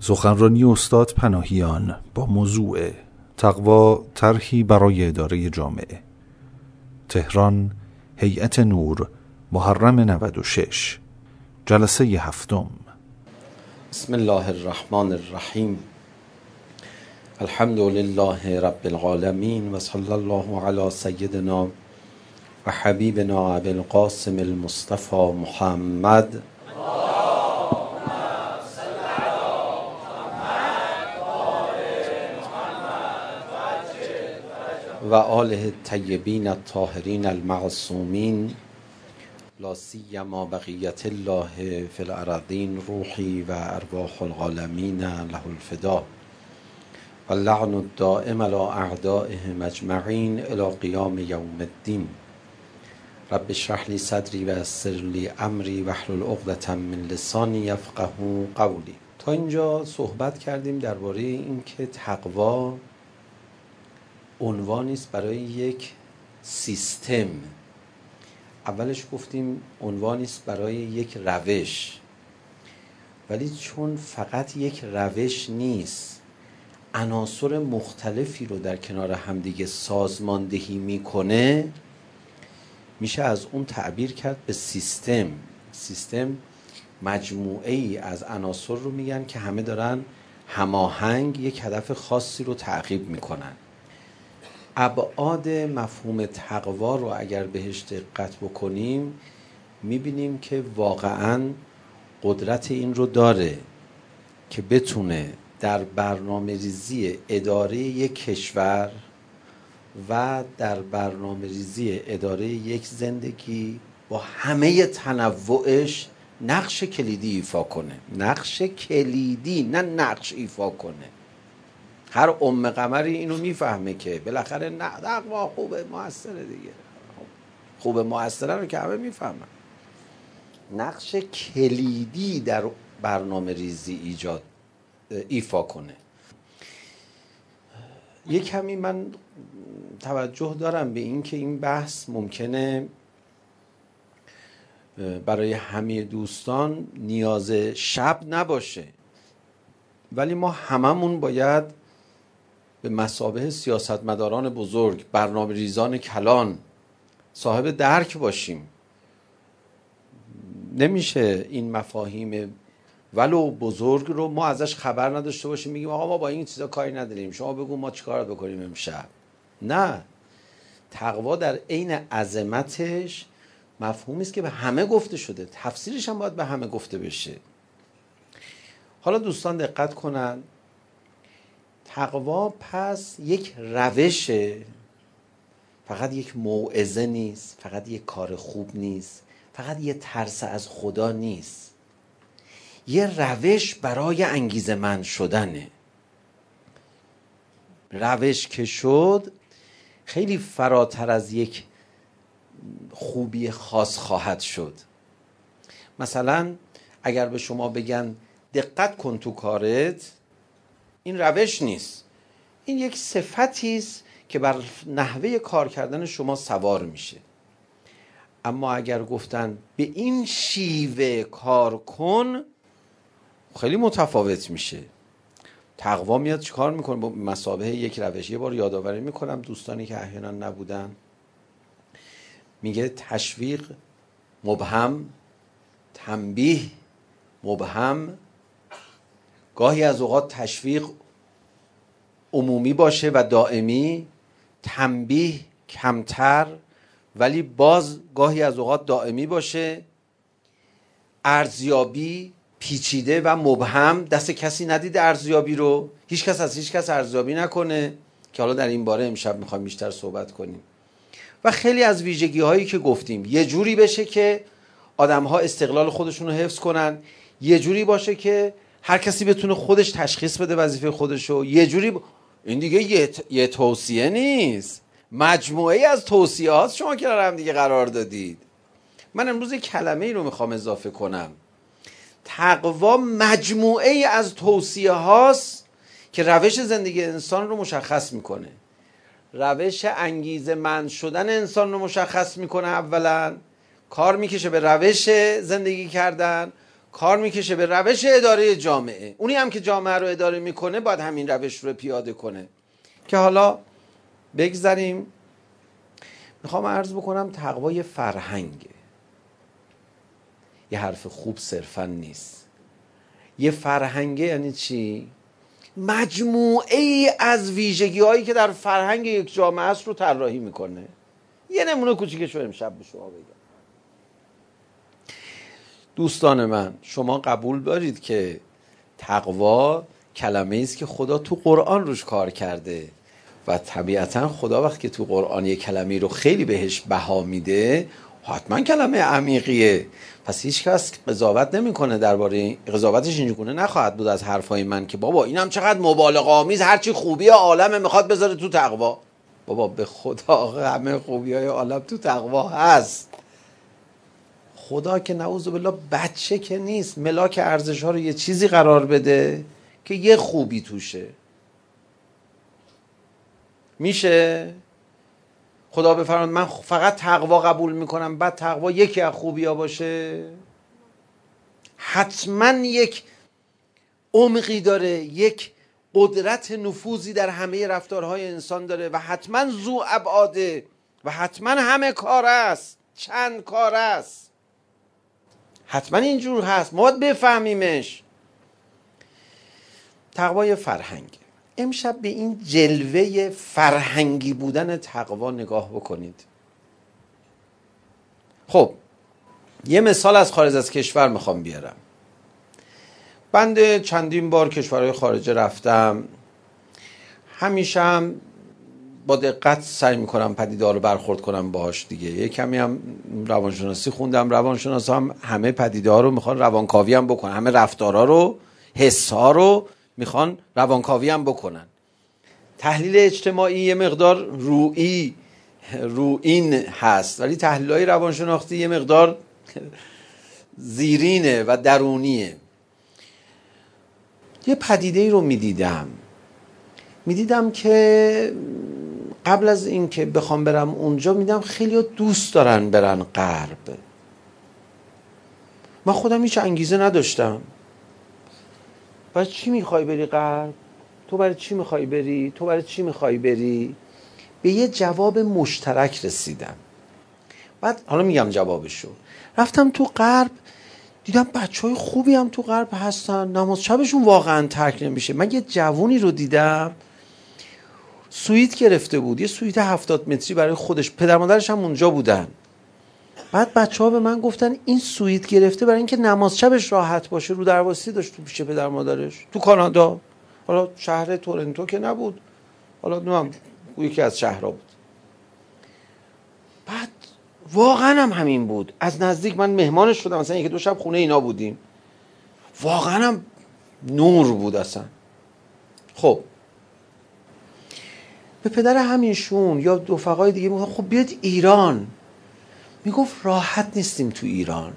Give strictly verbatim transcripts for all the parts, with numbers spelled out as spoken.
سخنرانی استاد پناهیان با موضوع تقوا طرحی برای اداره جامعه. تهران، هیئت نور، محرم نود و شش، جلسه هفتم. بسم الله الرحمن الرحیم. الحمد لله رب العالمین و صلی الله علی سیدنا و حبیبنا ابی القاسم المصطفى محمد و آله الطیبین الطاهرین المعصومین، لا سیما بقیت الله فی الارضین، روحی و ارواح العالمین له الفدا و اللعن الدائم علی اعدائهم اجمعین الی قیام یوم الدین. رب اشرح لی صدری و یسر لی امری واحلل عقدة من لسانی یفقهوا قولی. تا اینجا صحبت کردیم درباره اینکه تقوا عنوانی است برای یک سیستم. اولش گفتیم عنوانی است برای یک روش، ولی چون فقط یک روش نیست، عناصر مختلفی رو در کنار همدیگه سازماندهی میکنه، میشه از اون تعبیر کرد به سیستم. سیستم مجموعه ای از عناصر رو میگن که همه دارن هماهنگ یک هدف خاصی رو تعقیب میکنن. ابعاد مفهوم تقوا رو اگر بهش دقت بکنیم میبینیم که واقعاً قدرت این رو داره که بتونه در برنامه ریزی اداره یک کشور و در برنامه ریزی اداره یک زندگی با همه تنوعش نقش کلیدی ایفا کنه. نقش کلیدی، نه نقش ایفا کنه. هر ام قمری اینو میفهمه که بالاخره نه تقوا خوبه، موثره دیگه. خوبه موثره رو که همه میفهمن. نقش کلیدی در برنامه ریزی ایجاد ایفا کنه. یک کمی من توجه دارم به این که این بحث ممکنه برای همه دوستان نیاز شب نباشه، ولی ما هممون باید به مثابه سیاستمداران بزرگ، برنامه ریزان کلان صاحب درک باشیم. نمیشه این مفاهیم ولو بزرگ رو ما ازش خبر نداشته باشیم، میگیم آقا ما با این چیزا کاری نداریم، شما بگو ما چیکار بکنیم امشب. نه، تقوا در عین عظمتش مفهومی است که به همه گفته شده، تفسیرش هم باید به همه گفته بشه. حالا دوستان دقت کنن، تقوا پس یک روشه، فقط یک موعظه نیست، فقط یک کار خوب نیست، فقط یه ترس از خدا نیست، یه روش برای انگیزه‌مند شدنه. روش که شد خیلی فراتر از یک خوبی خاص خواهد شد. مثلا اگر به شما بگن دقت کن تو کارت، این روش نیست، این یک صفتی است که بر نحوه کار کردن شما سوار میشه. اما اگر گفتن به این شیوه کار کن، خیلی متفاوت میشه. تقوا میاد چی کار میکنه با مثابه یک روش؟ یه بار یادآوری میکنم دوستانی که احیانا نبودن، میگه تشویق مبهم، تنبیه مبهم. گاهی از اوقات تشویق عمومی باشه و دائمی، تنبیه کمتر ولی باز گاهی از اوقات دائمی باشه. ارزیابی پیچیده و مبهم، دست کسی ندید ارزیابی رو، هیچ کس از هیچ کس ارزیابی نکنه، که حالا در این باره امشب میخوایم بیشتر صحبت کنیم. و خیلی از ویژگی هایی که گفتیم یه جوری بشه که آدم ها استقلال خودشون رو حفظ کنن، یه جوری باشه که هر کسی بتونه خودش تشخیص بده وظیفه خودشو، یه جوری ب... این دیگه یه, ت... یه توصیه نیست، مجموعه ای از توصیه هاست شما که هم دیگه قرار دادید. من امروز کلمه ای رو میخوام اضافه کنم. تقوا مجموعه ای از توصیه هاست که روش زندگی انسان رو مشخص میکنه. روش انگیزه‌مند شدن انسان رو مشخص میکنه. اولا کار میکشه به روش زندگی کردن، کار میکشه به روش اداره جامعه. اونی هم که جامعه رو اداره میکنه باید همین روش رو پیاده کنه. که حالا بگذاریم، میخوام عرض بکنم تقوا یه فرهنگه، یه حرف خوب صرفا نیست. یه فرهنگه یعنی چی؟ مجموعه ای از ویژگی هایی که در فرهنگ یک جامعه است رو طراحی میکنه. یه نمونه کوچیکش رو امشب به شما بگم. دوستان من، شما قبول دارید که تقوا کلمه ایست که خدا تو قرآن روش کار کرده و طبیعتا خدا وقتی که تو قرآن یک کلمه رو خیلی بهش بها میده حتما کلمه عمیقیه. پس هیچ کس قضاوت نمیکنه درباره قضاوتش اینجوری نخواهد بود از حرفای من که بابا اینم چقدر مبالغه آمیز، هرچی خوبی عالمه میخواد بذاره تو تقوا. بابا به خدا همه خوبیای عالم تو تقوا هست. خدا که نعوذ بالله بچه که نیست، ملاک ارزش ها رو یه چیزی قرار بده که یه خوبی توشه. میشه خدا بفرماد من فقط تقوا قبول میکنم بعد تقوا یکی از خوبی ها باشه؟ حتما یک عمقی داره، یک قدرت نفوذی در همه رفتارهای انسان داره و حتما ذو ابعاده و حتما همه کار است، چند کار است، حتما اینجور هست، ما باید بفهمیمش. تقوای فرهنگ. امشب به این جلوه فرهنگی بودن تقوا نگاه بکنید. خب یه مثال از خارج از کشور میخوام بیارم. بنده چندین بار کشورهای خارجه رفتم، همیشه هم با دقت سعی میکنم پدیدار رو برخورد کنم باهاش دیگه. یه کمی هم روانشناسی خوندم، روانشناس هم همه پدیدار رو میخوان روانکاوی هم بکنن، همه رفتارا رو، حسها رو میخوان روانکاوی هم بکنن. تحلیل اجتماعی یه مقدار روئی روئین هست، ولی تحلیل‌های روانشناختی یه مقدار زیرینه و درونیه. یه پدیده‌ای رو میدیدم میدیدم که قبل از این که بخوام برم اونجا میدم خیلی دوست دارن برن غرب. من خودم هیچ انگیزه نداشتم. برای چی میخوای بری غرب؟ تو برای چی میخوای بری؟ تو برای چی میخوای بری؟ به یه جواب مشترک رسیدم. بعد حالا میگم جوابشو. رفتم تو غرب، دیدم بچهای خوبی هم تو غرب هستن، نماز شبشون واقعا ترک نمیشه. من یه جوونی رو دیدم سویت گرفته بود، یه سویت هفتاد متری برای خودش، پدر مادرش هم اونجا بودن. بعد بچه ها به من گفتن این سویت گرفته برای اینکه نماز شبش راحت باشه، رو درواسی داشت تو پیش پدر مادرش تو کانادا. حالا شهر تورنتو که نبود، حالا نمیدونم یکی از شهرها بود. بعد واقعا هم همین بود. از نزدیک من مهمانش شدم، مثلا یک دو شب خونه اینا بودیم، واقعا هم نور بود اصلا. خب به پدر همینشون یا رفقای دیگه میگفت خب بیاد ایران. میگفت راحت نیستیم تو ایران.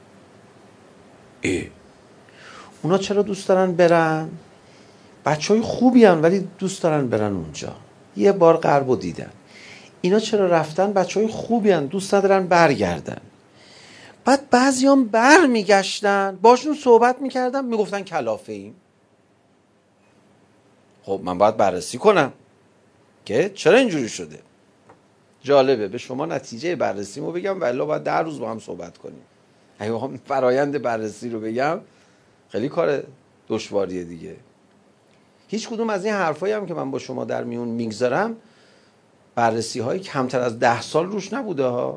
ای اونا چرا دوست دارن برن؟ بچه های خوبی هن ولی دوست دارن برن اونجا. یه بار غربو دیدن. اینا چرا رفتن؟ بچه های خوبی هن دوست ندارن برگردن. بعد بعضی هم بر میگشتن، باشون صحبت میکردم، میگفتن کلافه ایم. خب من باید بررسی کنم که چرا اینجوری شده. جالبه به شما نتیجه بررسیمو بگم ولی باید ده روز با هم صحبت کنیم. اگه هم فرایند بررسی رو بگم خیلی کار دشواریه دیگه. هیچ کدوم از این حرفایی هم که من با شما در میون میگذارم بررسی هایی کمتر از ده سال روش نبوده ها.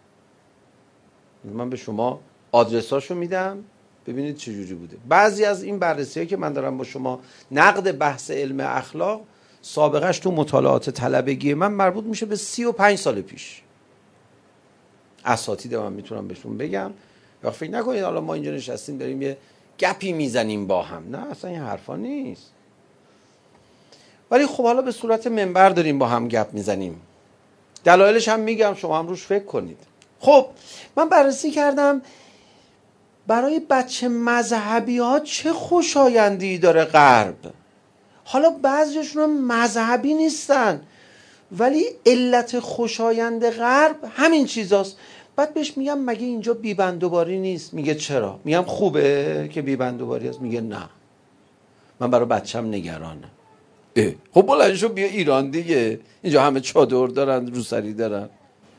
من به شما آدرساشو میدم ببینید چه جوری بوده. بعضی از این بررسی هایی که من دارم با شما نقد بحث علم اخلاق سابقهش تو مطالعات طلبگی من مربوط میشه به سی و پنج سال پیش. اساتید من میتونم بهتون بگم. وقت فکر نکنید حالا ما اینجا نشستیم داریم یه گپی میزنیم با هم، نه اصلا این حرفا نیست. ولی خب حالا به صورت منبر داریم با هم گپ میزنیم. دلایلش هم میگم، شما هم روش فکر کنید. خب من بررسی کردم برای بچه مذهبی ها چه خوشایندی داره غرب. حالا بعضیشون هم مذهبی نیستن ولی علت خوشایند غرب همین چیزاست. بعد بهش میگم مگه اینجا بیبندوباری نیست؟ میگه چرا؟ میگم خوبه که بیبندوباری هست؟ میگه نه، من برای بچم نگرانم. اه خب بلند شو بیا ایران دیگه، اینجا همه چادر دارن، روسری دارن.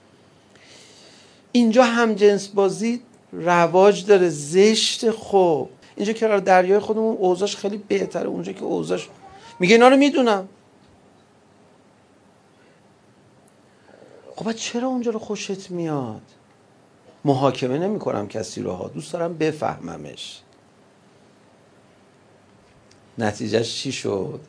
اینجا هم جنس بازی رواج داره، زشت. خب اینجا کنار دریای خودمون اوضاعش خیلی بهتره، اونجا که اوضاعش، میگه اینا رو میدونم. خب چرا اونجا رو خوشت میاد؟ محاکمه نمی کنم کسی رو ها، دوست دارم بفهممش. نتیجهش چی شد؟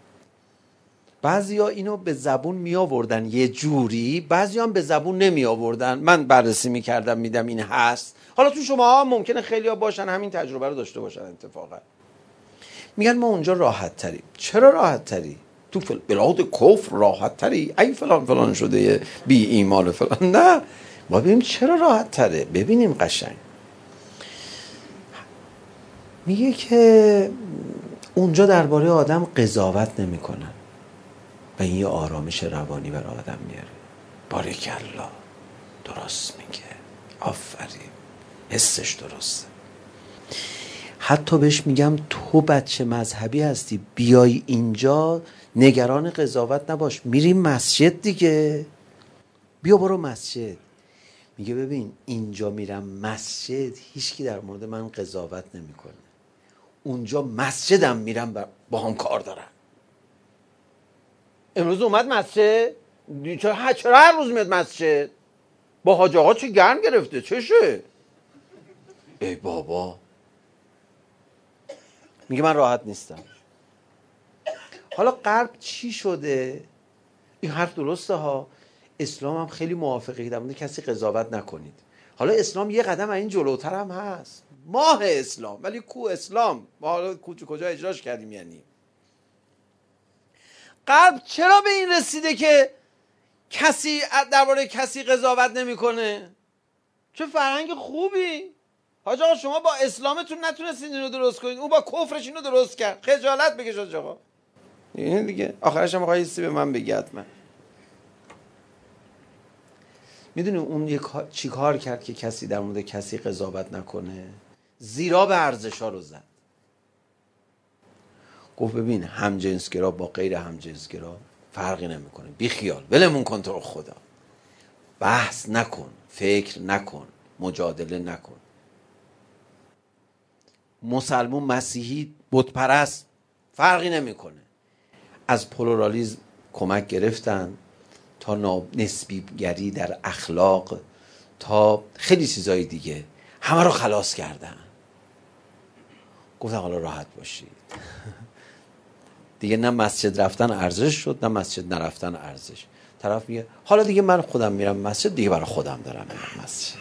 بعضیا اینو به زبون می آوردن یه جوری، بعضیا هم به زبون نمی آوردن. من بررسی میکردم میدم این هست. حالا تو شما ممکنه خیلیا باشن همین تجربه رو داشته باشن اتفاقا. میگن ما اونجا راحت تریم. چرا راحت تری؟ تو فل... بلاد کفر راحت تری؟ ای فلان فلان شده بی ایمان فلان. نه، ما ببینیم چرا راحت تره، ببینیم قشنگ. میگه که اونجا درباره آدم قضاوت نمی کنن و این یه آرامش روانی بر آدم میاره. باریکالله، درست میگه، آفرین، حسش درسته. حتی بهش میگم تو بچه مذهبی هستی، بیای اینجا نگران قضاوت نباش، میریم مسجد دیگه، بیا برو مسجد. میگه ببین اینجا میرم مسجد هیچکی در مورد من قضاوت نمیکنه، اونجا مسجدم میرم با هم کار دارن. امروز اومد مسجد؟ چرا چرا هر روز میاد مسجد؟ با حاج آقا چی گرم گرفته چشه؟ ای بابا. میگه من راحت نیستم. حالا غرب چی شده؟ این حرف درسته ها، اسلام هم خیلی موافقه در مورد کسی قضاوت نکنید. حالا اسلام یه قدم این جلوتر هم هست، ماه اسلام، ولی کو اسلام؟ ما حالا کجا اجراش کردیم؟ یعنی غرب چرا به این رسیده که کسی درباره کسی قضاوت نمیکنه؟ چه فرهنگ خوبی. حاج آقا شما با اسلامتون نتونستین اینو درست کنید، او با کفرش اینو درست کرد. خجالت بکش حاج آقا. اینه دیگه، آخرش هم آقا به من بگی حتما. میدونی اون یک چی کار کرد که کسی در مورد کسی قضاوت نکنه؟ زیرا به ارزش‌ها رو زد. گفت ببین همجنسگرا با غیر همجنسگرا فرقی نمیکنه، بی خیال، ولمون کن تو رو خدا، بحث نکن، فکر نکن، مجادله نکن. مسلمون، مسیحی، بت پرست، فرقی نمیکنه. از پلورالیسم کمک گرفتن تا نسبیگری در اخلاق، تا خیلی چیزای دیگه، همه رو خلاص کردن. گفتن حالا راحت باشید. دیگه نه مسجد رفتن ارزش شد، نه مسجد نرفتن ارزش. طرف میگه حالا دیگه من خودم میرم مسجد، دیگه برای خودم دارم میرم مسجد.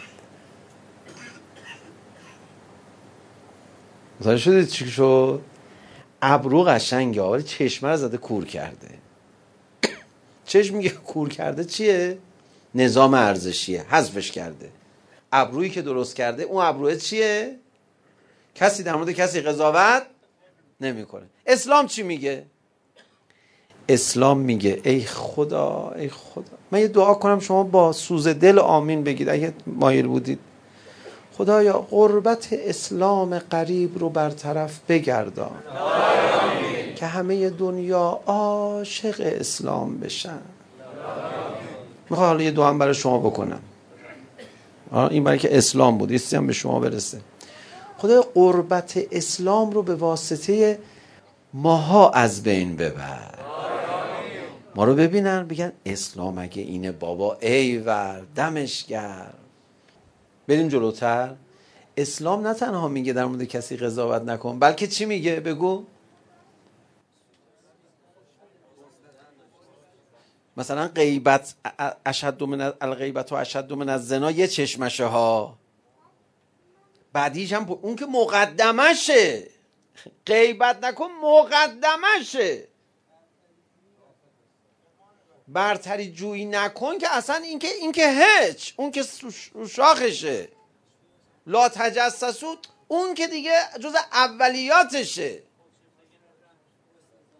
متوجه شدید چی شد؟ ابرو قشنگه ولی چشمه رو زده کور کرده. چشم میگه کور کرده چیه؟ نظام ارزشیه، حذفش کرده. ابرویی که درست کرده، اون ابروه چیه؟ کسی در مورد کسی قضاوت نمیکنه. اسلام چی میگه؟ اسلام میگه ای خدا، ای خدا، من یه دعا کنم شما با سوز دل آمین بگید اگه مایل بودید. خدایا غربت اسلام غریب رو برطرف بگردان که همه دنیا عاشق اسلام بشن. میخوام حالا یه دعا هم برای شما بکنم، این برای که اسلام بود، ایستی هم به شما برسه. خدایا غربت اسلام رو به واسطه ماها از بین ببر، ما رو ببینن بگن اسلام اگه اینه بابا ایول دمش گرم. بریم جلوتر. اسلام نه تنها میگه در مورد کسی قضاوت نکن، بلکه چی میگه؟ بگو. مثلا غیبت اشد من الغیبت و اشد من الزنا یه چشمشه ها. بعدیش هم اون که مقدمشه. غیبت نکن مقدمشه. برتری جویی نکن که اصلا این که این که هیچ، اون که شاخشه. لا تجسسو اون که دیگه جز اولیاتشه.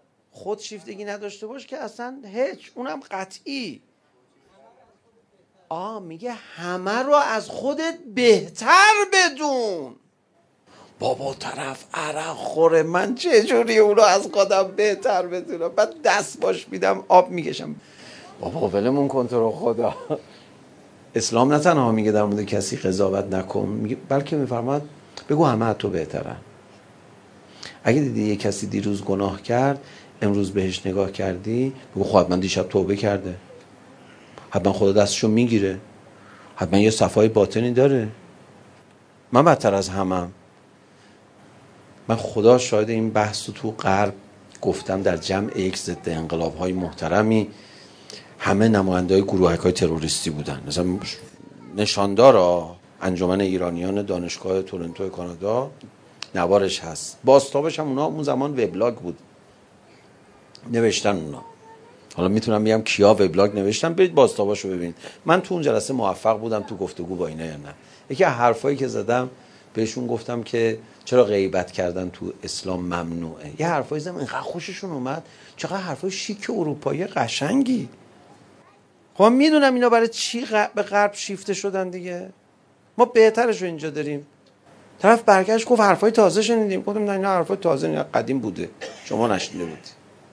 خودشیفتگی نداشته باش که اصلا هیچ، اونم قطعی. آ میگه همه رو از خودت بهتر بدون. بابا طرف عرق خوره، من چجوری اون رو از خودم بهتر بدونم؟ بعد دست باش میدم آب میکشم. بابا ولمون کن تو رو خدا. اسلام نه تنها میگه در مورد کسی قضاوت نکن، میگه بلکه میفرماد بگو همه از تو بهترن. اگه دیدی یه کسی دیروز گناه کرد، امروز بهش نگاه کردی، بگو خب حتما دیشب توبه کرده، حتما خدا دستشو میگیره، حتما یه صفای باطنی داره، من بدتر از همم. من خدا شاید این بحث رو تو غرب گفتم در جمع یک ضد انقلاب های محترمی، همه نماینده های گروهک های تروریستی بودن. مثلا نشاندار انجمن ایرانیان دانشگاه تورنتو کانادا نوارش هست، بازتابش هم اونا اون زمان وبلاگ بود نوشتن اونا. حالا میتونم بگم کیا وبلاگ نوشتن، برید بازتاباشو ببینید. من تو اون جلسه موفق بودم تو گفتگو با اینا یا نه. یکی از حرفایی که زدم بهشون گفتم که چرا غیبت کردن تو اسلام ممنوعه. یه حرفایی زدم اینقدر خوششون اومد، چقدر حرفای شیک اروپایی قشنگی. خب میدونم اینا برای چی به غرب شیفته شدن دیگه. ما بهترش رو اینجا داریم. طرف برگشت گفت حرفای تازه شنیدیم. گفتم نه اینا حرفای تازه نه، قدیم بوده، شما نشنیده بودی.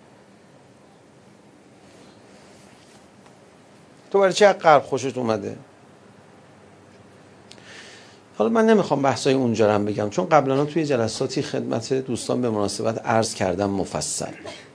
تو برای چی از غرب خوشت اومده؟ حالا من نمیخوام بحثای اونجا رو بگم، چون قبلا توی جلساتی خدمت دوستان به مناسبت عرض کردم مفصل.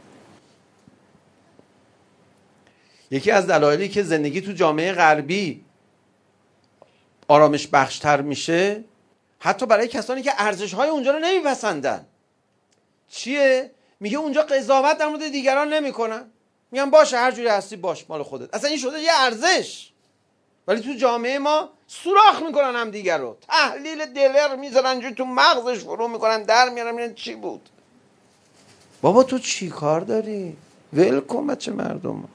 یکی از دلایلی که زندگی تو جامعه غربی آرامش بخشتر میشه، حتی برای کسانی که ارزش‌های اونجا رو نمیپسندن، چیه؟ میگه اونجا قضاوت در مورد دیگران نمیکنن، میگن باشه هر جوری هستی باش، مال خودت. اصلا این شده یه ارزش. ولی تو جامعه ما سوراخ میکنن هم دیگر رو، تحلیل دلر میذارن جو تو مغزش فرو میکنن، در میارن میگن چی بود. بابا تو چی کار داری؟ ول کن بچه مردم.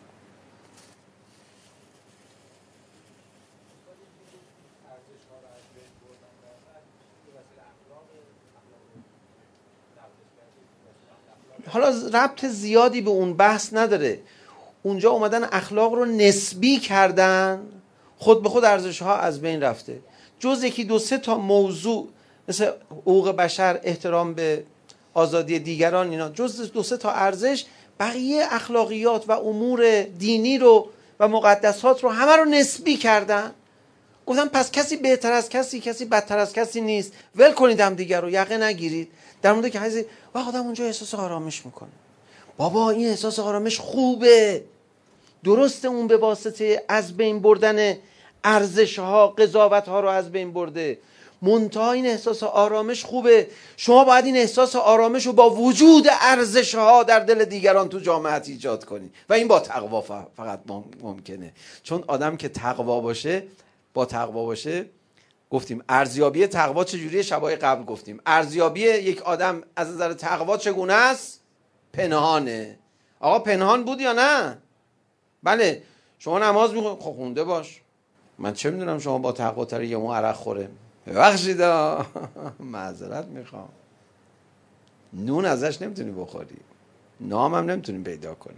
حالا ربط زیادی به اون بحث نداره. اونجا اومدن اخلاق رو نسبی کردن، خود به خود ارزش ها از بین رفته. جز یکی دو سه تا موضوع مثل حقوق بشر، احترام به آزادی دیگران، اینا جز دو سه تا ارزش، بقیه اخلاقیات و امور دینی رو و مقدسات رو همه رو نسبی کردن. گفتن پس کسی بهتر از کسی، کسی بدتر از کسی نیست، ول کنید هم دیگر رو، یقه نگیرید. در مورد که حیثی و آدم اونجا احساس آرامش میکنه. بابا این احساس آرامش خوبه، درسته اون به واسطه از بین بردن ارزش ها قضاوت ها رو از بین برده، منتها این احساس آرامش خوبه. شما باید این احساس آرامش رو با وجود ارزش ها در دل دیگران تو جامعه ایجاد کنی و این با تقوا فقط ممکنه. چون آدم که تقوا باشه، با تقوا باشه، گفتیم ارزیابی تقوا چجوریه، شبای قبل گفتیم ارزیابی یک آدم از نظر تقوا چگونه است؟ پنهانه. آقا پنهان بود یا نه؟ بله. شما نماز میخونی، خب خونده باش، من چه میدونم شما با تقوا تری یا اون عرق خوره. ببخشید معذرت میخوام، نون ازش نمیتونی بخوری، نام هم نمیتونی پیدا کنی.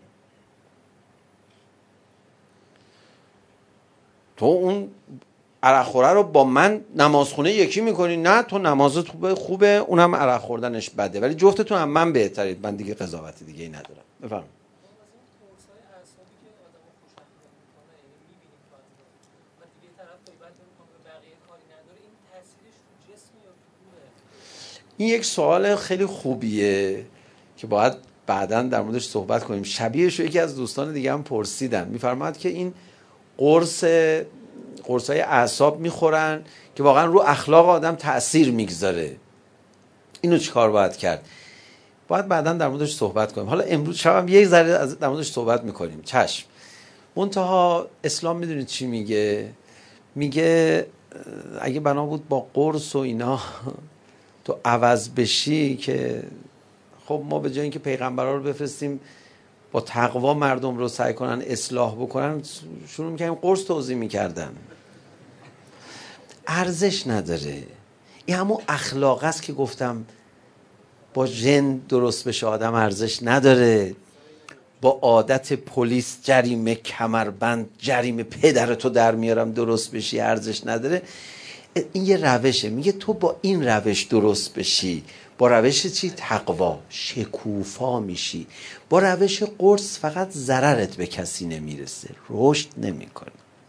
تو اون عرق خوره رو با من نمازخونه یکی میکنی؟ نه، تو نمازت خوبه خوبه اونم عرق خوردنش بده، ولی جفتتون هم من بهترید، من دیگه قضاوت دیگه ای ندارم. بفرمایید. این یک سوال خیلی خوبیه که باید بعداً در موردش صحبت کنیم. شبیهش رو یکی از دوستان دیگه هم پرسیدن، میفرماد که این قرص قرصای اعصاب میخورن که واقعا رو اخلاق آدم تأثیر میگذاره، اینو چیکار باید کرد؟ باید بعداً در موردش صحبت کنیم. حالا امروز شب یک ذره در موردش صحبت میکنیم، چشم. منتها اسلام میدونید چی میگه؟ میگه اگه بنا بود با قرص و اینا تو عوض بشی، که خب ما به جای اینکه پیغمبرا رو بفرستیم با تقوا مردم رو سعی کنن اصلاح بکنن، شروع میکنیم قرص توزیع میکردن. ارزش نداره. این همون اخلاق است که گفتم با ژن درست بشه آدم ارزش نداره. با عادت پلیس جریمه کمربند جریمه پدرتو در میارم درست بشی ارزش نداره. این یه روشه. میگه تو با این روش درست بشی، با روش چی؟ تقوا، شکوفا میشی. با روش قرص فقط ضررت به کسی نمیرسه، رشد نمیکنی.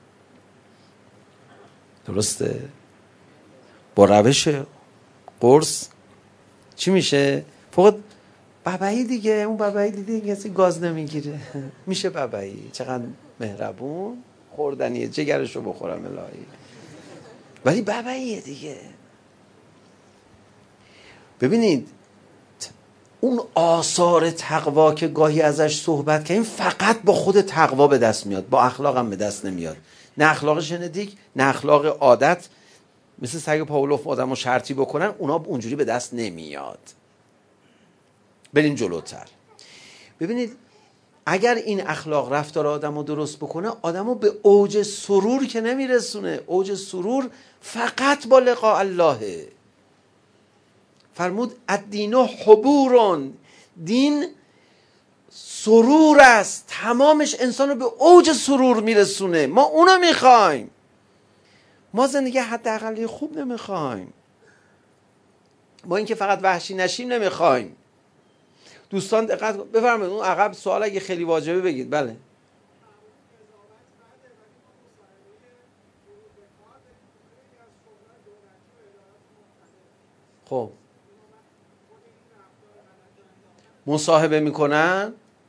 درسته؟ با روش قرص چی میشه؟ فقط بابایی دیگه، اون بابایی دیگه کسی گاز نمیگیره میشه بابایی. چقدر مهربون، خوردنیه، جگرشو بخورم الهی، ولی باباییه دیگه. ببینید اون آثار تقوا که گاهی ازش صحبت کنیم فقط با خود تقوا به دست میاد، با اخلاق هم به دست نمیاد. نه اخلاق ژنتیک، نه اخلاق عادت، مثل سگ پاولوف آدمو شرطی بکنن، اونا اونجوری به دست نمیاد. بریم جلوتر. ببینید اگر این اخلاق رفتار آدمو درست بکنه، آدمو به اوج سرور که نمیرسونه. اوج سرور فقط با لقاء الله. فرمود الدین حبورون، دین سرور است، تمامش انسان رو به اوج سرور میرسونه. ما اونو میخوایم. ما زندگی حداقلی خوب نمیخوایم. ما اینکه فقط وحشی نشیم نمیخوایم. دوستان دقت بفرمایید، اون عقب سوال اگه خیلی واجبه بگید. بله. خب مصاحبه میکنن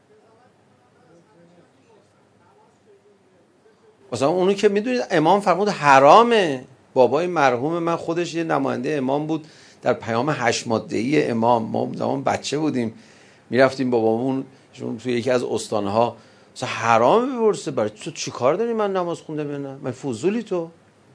مثلا اونو که میدونید امام فرمود حرامه. بابای مرحوم من خودش یه نماینده امام بود در پیام هشت ماده‌ای امام. ما زمان بچه بودیم میرفتیم بابامون توی یکی از استانها، مثلا حرام بپرسه برای تو چی کار داری من نماز خوندم یا نه؟ من فضولی تو.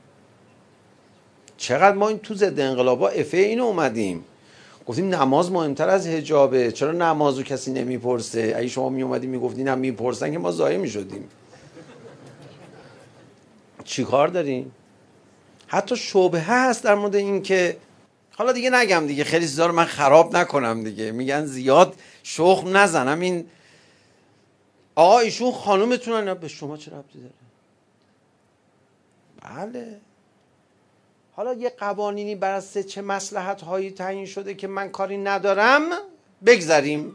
چقدر ما این تو ضد انقلابا افه اینو اومدیم گفتیم نماز مهمتر از حجابه. چرا نمازو کسی نمیپرسه؟ اگه شما میومدی میگفتین هم میپرسن که ما ضایع میشدیم. چی کار داریم؟ حتی شبهه هست در مورد این که حالا دیگه نگم دیگه، خیلی چیزا رو من خراب نکنم دیگه. میگن زیاد شخم نزنم. این آقا ایشون خانومتونن، به شما چه ربطی داره؟ بله. حالا یه قوانینی بر اساس چه مصلحت هایی تعیین شده که من کاری ندارم، بگذاریم.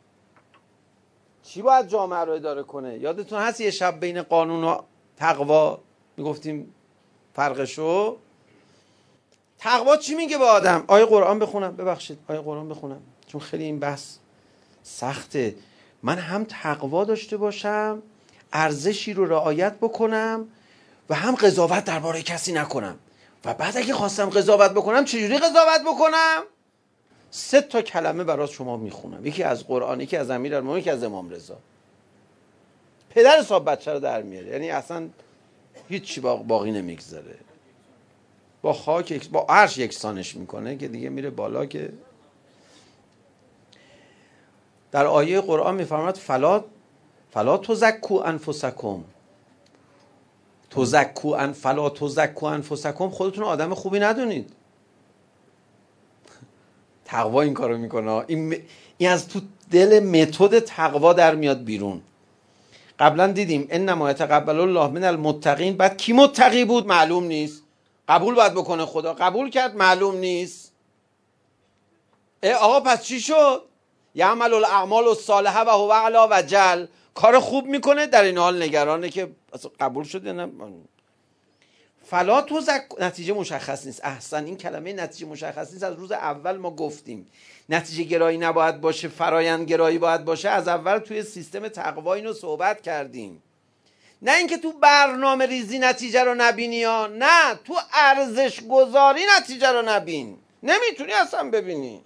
چی باید جامعه رو اداره کنه؟ یادتون هست یه شب بین قانون و تقوا میگفتیم فرقشو؟ تقوا چی میگه به آدم؟ آیه قرآن بخونم. ببخشید آیه قرآن بخونم چون خیلی این بحث سخته. من هم تقوا داشته باشم، ارزشی رو رعایت بکنم، و هم قضاوت درباره کسی نکنم. و بعد اگه خواستم قضاوت بکنم چجوری قضاوت بکنم؟ سه تا کلمه برات شما میخونم. یکی از قرآن، یکی از امیرالمومنین، یکی از امام رضا. پدر صاحب بچه رو در میاره، یعنی اصلا هیچی باقی نمیگذاره، با خاک با عرش یکسانش میکنه که دیگه میره بالا. که در آیه قرآن میفرماد فلا فلا تزکوا انفسکم تزکوا ان فلا تزکوا انفسکم، خودتون آدم خوبی ندونید. تقوا این کارو میکنه. این این از تو دل متد تقوا در میاد بیرون. قبلا دیدیم انما یتقبل الله من المتقین. بعد کی متقی بود معلوم نیست، قبول باید بکنه خدا، قبول کرد معلوم نیست. ای آقا پس چی شد؟ یعمل الاعمال الصالحه و هو اعلی و جل. کار خوب میکنه، در این حال نگرانه که قبول شد یا نه. فلا تو زک... نتیجه مشخص نیست. احسن، این کلمه نتیجه مشخص نیست از روز اول ما گفتیم. نتیجه گرایی نباید باشه، فرایند گرایی باید باشه. از اول توی سیستم تقوا اینو صحبت کردیم. نه اینکه تو برنامه ریزی نتیجه رو نبینی، یا نه تو ارزش گذاری نتیجه رو نبین، نمیتونی اصلا ببینی.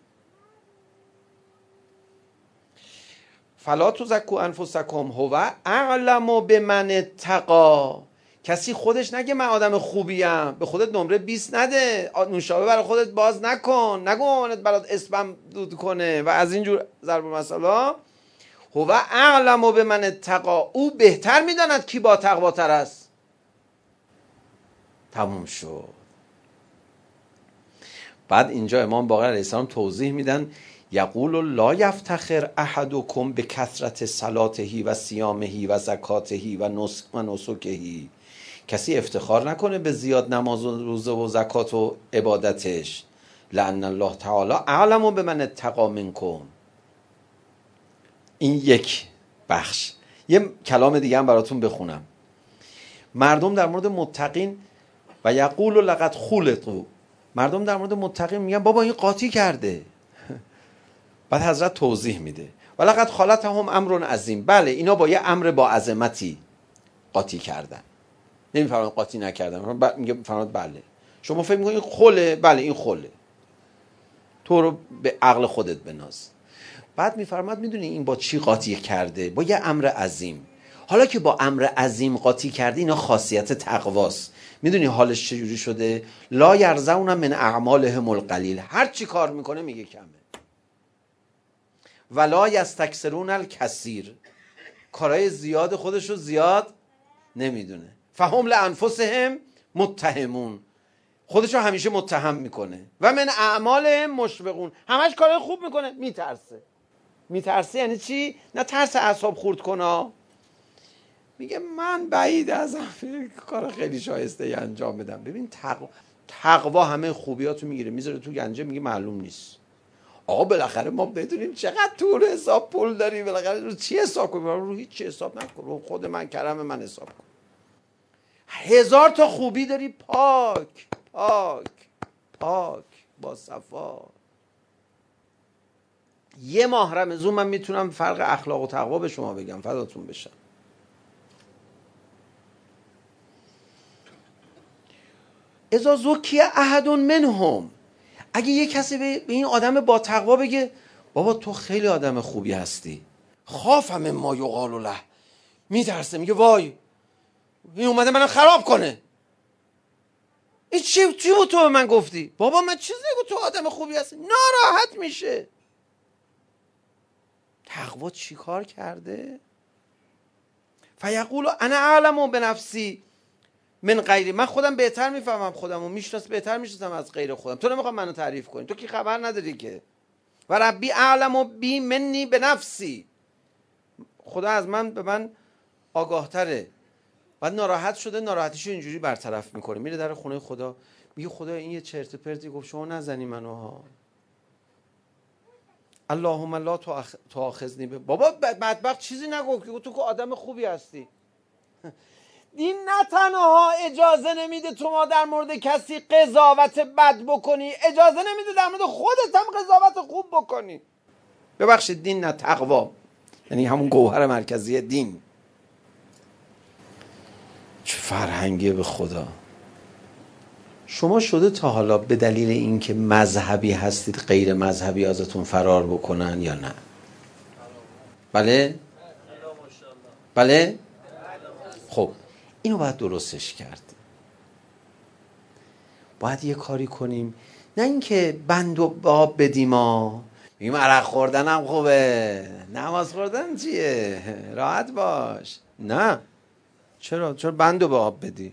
فلا تزکوا انفسکم هو اعلم بمن اتقی. کسی خودش نگه من آدم خوبیم، به خودت نمره بیست نده، نوشابه برای خودت باز نکن، نگو مامانت برات اسپم دود کنه و از اینجور ضرب المثلا. هو اعلم بمن اتقی، او بهتر میداند کی با تقواتر است. تموم شد. بعد اینجا امام باقر علیه السلام توضیح میدن یقول لا یفتخر احدکم به کثرت صلاته و صیامه و زکاته و نسک و نسکه. کسی افتخار نکنه به زیاد نماز و روزه و زکات و عبادتش. لأن الله تعالی اعلم بمن اتقی منکم. این یک بخش. یه کلام دیگه هم براتون بخونم. مردم در مورد متقین و یقول لقد خلقوا، مردم در مورد متقین میگن بابا این قاطی کرده. بعد حضرت توضیح میده و لقد خالطهم امر عظیم. بله اینا با یه امر با عظمتی قاطی کردن. نمیفرمان قاطی نکردن، میگه فرمود بله شما فکر میکنید خله، بله این خله، تو رو به عقل خودت بناز. بعد میفرماد میدونی این با چی قاطی کرده؟ با یه امر عظیم. حالا که با امر عظیم قاطی کرده، اینا خاصیت تقواست. میدونی حالش چجوری شده؟ لا یرضون من اعمالهم القلیل، هر چی کار میکنه میگه کمه. ولا یستکثرون الکثیر، کارهای زیاد خودش رو زیاد نمیدونه. فهم لانفسهم متهمون، خودش رو همیشه متهم میکنه. و من اعمالهم مشفقون، همش کارهای خوب میکنه، میترسه. میترسه یعنی چی؟ نه ترس اعصاب خورد کنه، میگه من بعید ازم کار خیلی شایسته انجام بدم. ببین تقوا تقوا همه خوبیاتو میگیره میذاره تو گنجه، میگه معلوم نیست. آقا بالاخره ما بدونیم چقدر تو حساب پول داری، بالاخره رو چی حساب کنیم؟ رو هیچ چی حساب نکن، رو خود من کرم من حساب کن. هزار تا خوبی داری، پاک پاک پاک با صفا. یه ماه رمضان من میتونم فرق اخلاق و تقوا به شما بگم، فداتون بشم. اذا زکی احد منهم، اگه یه کسی به این آدم با تقوا بگه بابا تو خیلی آدم خوبی هستی، خاف همه ما یقال له، میترسه، میگه وای این اومده منو خراب کنه. این چی چی بود تو به من گفتی؟ بابا من چیزی نگو، تو آدم خوبی هستی. ناراحت میشه. تقوا چی کار کرده؟ فیقول انا اعلم بنفسی من غیری، من خودم بهتر میفهمم خودمو، میشناس بهتر میشناسم از غیر خودم. تو نمیخوام منو تعریف کنی، تو کی خبر نداری که. و ربی اعلم بی منی بنفسی، خدا از من به من آگاه تره. بعد ناراحت شده، ناراحتیشو اینجوری برطرف میکنه، میره در خونه خدا، میگه خدا این یه چرت پرتی گفت، شما نزنی منو ها. اللهم لا تؤاخذنی. بابا بدبخت چیزی نگو که تو که آدم خوبی هستی. دین نه تنها اجازه نمیده تو ما در مورد کسی قضاوت بد بکنی، اجازه نمیده در مورد خودت هم قضاوت خوب بکنی. ببخشید دین نه تقوا، یعنی همون گوهر مرکزی دین. چه فرهنگیه به خدا. شما شده تا حالا به دلیل اینکه مذهبی هستید غیر مذهبی ازتون فرار بکنن یا نه؟ بله؟ بله؟ خب اینو باید درستش کرد. باید یه کاری کنیم، نه اینکه بند و باب بدیم ما میگیم عرق خوردن هم خوبه، نماز خوردن چیه، راحت باش. نه، چرا چرا بند و باب بدی؟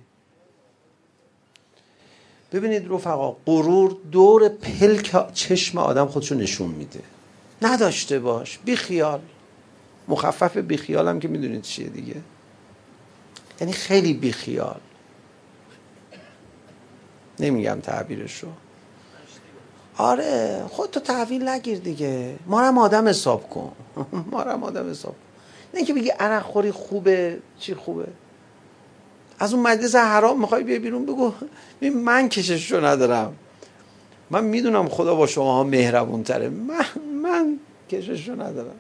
ببینید رفقا، غرور دور پلک چشم آدم خودشو نشون میده. نداشته باش، بی خیال. مخفف بی خیال هم که میدونید چیه دیگه، یعنی خیلی بی خیال. نمیگم تعبیرشو. آره خودتو تحویل نگیر دیگه، ما هم آدم حساب کن. ما هم آدم حساب کن. نه که بگی عرق خوری خوبه، چی خوبه؟ از اون مجلس حرام میخوای بیا بیرون بگو من کشششو ندارم، من میدونم خدا با شما ها مهربون تره، من من کشششو ندارم.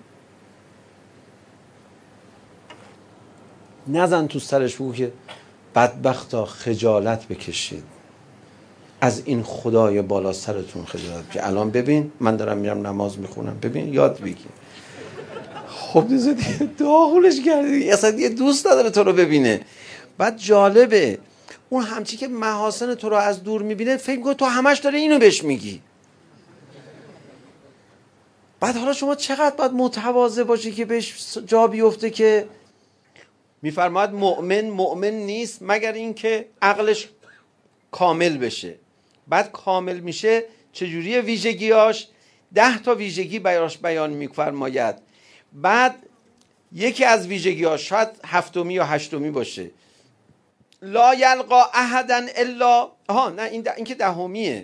نزن تو سرش بگو که بدبختا خجالت بکشید از این خدای بالا سرتون، خجالت که الان ببین من دارم میرم نماز میخونم، ببین یاد بگیر. خب دیگه داغولش کردی، اصلا یه دوست نداره تو رو ببینه. بعد جالبه اون همچی که محاسن تو رو از دور میبینه فکر میکنه تو همش داره اینو بهش میگی. بعد حالا شما چقدر باید متواضع باشی که بهش جا بیفته که میفرماید مؤمن مؤمن نیست مگر اینکه عقلش کامل بشه. بعد کامل میشه چجوریه ویژگیاش؟ ده تا ویژگی براش بیان می‌فرماید. بعد یکی از ویژگی ها شاید هفتمی یا هشتمی باشه، لا یلقا احدا الا ها نه این, این که دهمیه.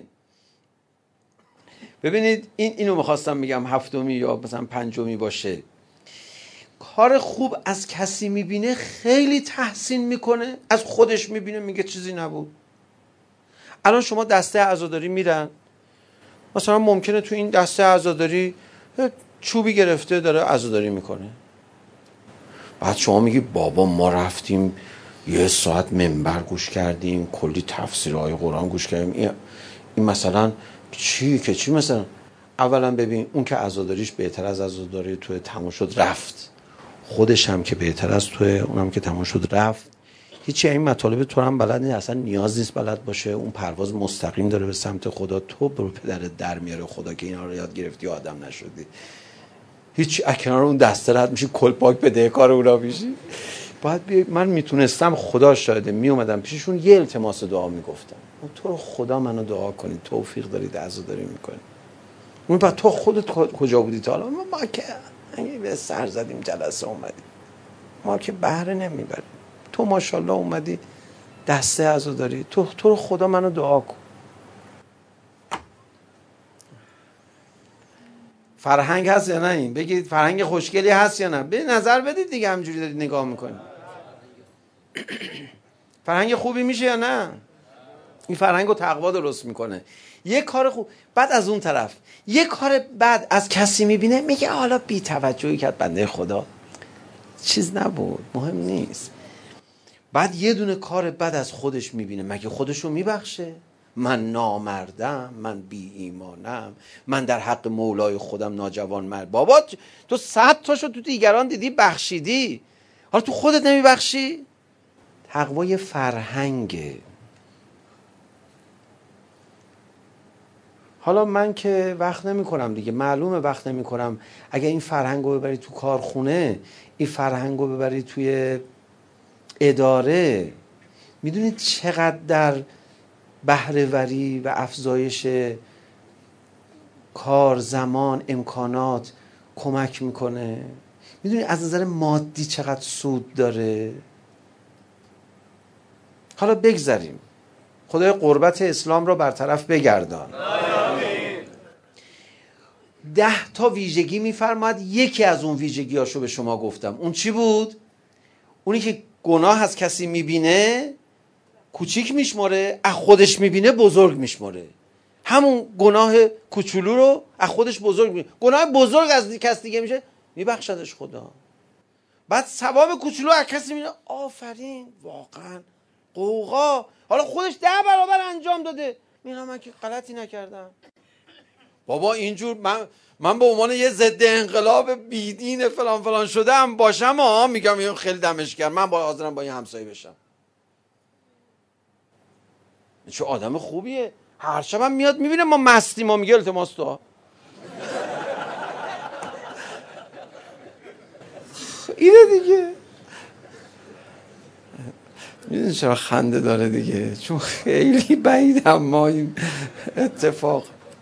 ببینید این اینو میخواستم بگم هفتمی یا مثلا پنجمی باشه. کار خوب از کسی میبینه خیلی تحسین میکنه، از خودش میبینه میگه چیزی نبود. الان شما دسته عزاداری میرن، مثلا ممکنه تو این دسته عزاداری چوبی گرفته داره عزاداری میکنه، بعد شما میگی بابا ما رفتیم یه ساعت منبر گوش کردیم، کلی تفسیرهای قرآن گوش کردیم، این, این مثلا چی که چی مثلا. اولا ببین اون که عزاداریش بهتر از عزاداری توی تموم شد رفت، خودش هم که بهتر از توی اونم که تموم شد رفت. هیچی این مطالب تو هم بلد نیست، اصلا نیاز نیست بلد باشه. اون پرواز مستقیم داره به سمت خدا. تو برو پدرت در میاره خدا که اینا رو یاد گرفتی آدم نشدی. هیچ اکنار اون دسته رد میشی کل پاک بده کار اونا میشی. باید بیا. من میتونستم خدا شاهده میومدم پیششون یه التماس دعا میگفتم، تو رو خدا منو دعا کنید، توفیق دارید عزاداری میکنید. اون بعد تو خودت کجا بودی تا حالا؟ ما که به سر زدیم جلسه اومدیم، ما که بهره نمیبریم. تو ماشاءالله اومدی دسته عزاداری، تو تو رو خدا منو دعا کن. فرهنگ هست یا نه؟ این بگید فرهنگ خوشگلی هست یا نه؟ به نظر بدید دیگه، همجوری دارید نگاه میکنید. فرهنگ خوبی میشه یا نه؟ این فرهنگ رو تقوا درست میکنه. یه کار خوب، بعد از اون طرف یه کار بد از کسی میبینه میگه حالا بی توجهی کرد بنده خدا، چیز نبود، مهم نیست. بعد یه دونه کار بد از خودش میبینه، مگه خودشو میبخشه؟ من نامردم، من بی ایمانم، من در حق مولای خودم ناجوان مرد. بابا تو صد تاشو تو دیگران دیدی بخشیدی، حالا تو خودت نمیبخشی؟ تقوای فرهنگه. حالا من که وقت نمی کنم دیگه، معلومه وقت نمی کنم. اگه این فرهنگ رو ببری تو کارخونه، این فرهنگ رو ببری توی اداره، میدونید چقدر در بهره‌وری و افزایش کار، زمان، امکانات کمک میکنه؟ میدونید از نظر مادی چقدر سود داره؟ حالا بگذاریم، خدای قربت اسلام را برطرف بگردان. ده تا ویژگی میفرماد، یکی از اون ویژگی هاشو به شما گفتم. اون چی بود؟ اونی که گناه از کسی میبینه کوچیک میشماره، از خودش میبینه بزرگ میشماره. همون گناه کوچولو رو از خودش بزرگ میبینه، گناه بزرگ از کسی دیگه میشه میبخشدش خدا. بعد ثواب کوچولو از کسی میبینه، آفرین واقعا قوقا، حالا خودش ده برابر انجام داده، میگه من که غلطی نکردم. بابا اینجور من من به عنوان یه ضد انقلاب بیدین فلان فلان شدم باشم ها، میگم این خیلی دمش کرد، من با حاضرم با این همسایه بشم. چه آدم خوبیه، هر شبم میاد میبینه ما مستیم، ما میگه التماس تو. اینه دیگه. میدونی چرا خنده داره دیگه؟ چون خیلی بعیدم ما این اتفاق.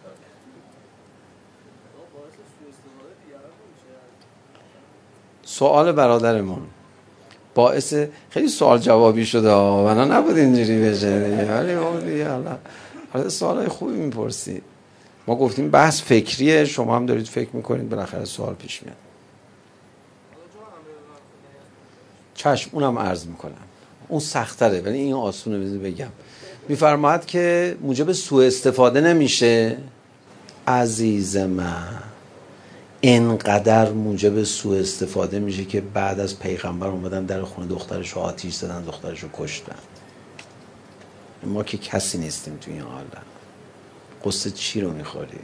سوال برادرمون باعث خیلی سوال جوابی شده ها، ونا نبود اینجوری بشه دیگه، ولی اون دیگه حالا حالا سوالای خوبی میپرسید. ما گفتیم بحث فکریه، شما هم دارید فکر میکنید، بالاخره سوال پیش میاد. چشم اونم عرض میکنم، اون سخت‌تره ولی این آسونه. بذار بگم، میفرماید که موجب سوء استفاده نمیشه. عزیز من، اینقدر موجب سوء استفاده میشه که بعد از پیغمبر اومدن در خونه دخترشو آتیش زدن، دخترشو کشتن. ما که کسی نیستیم تو این عالم، قصه چی رو میخوری؟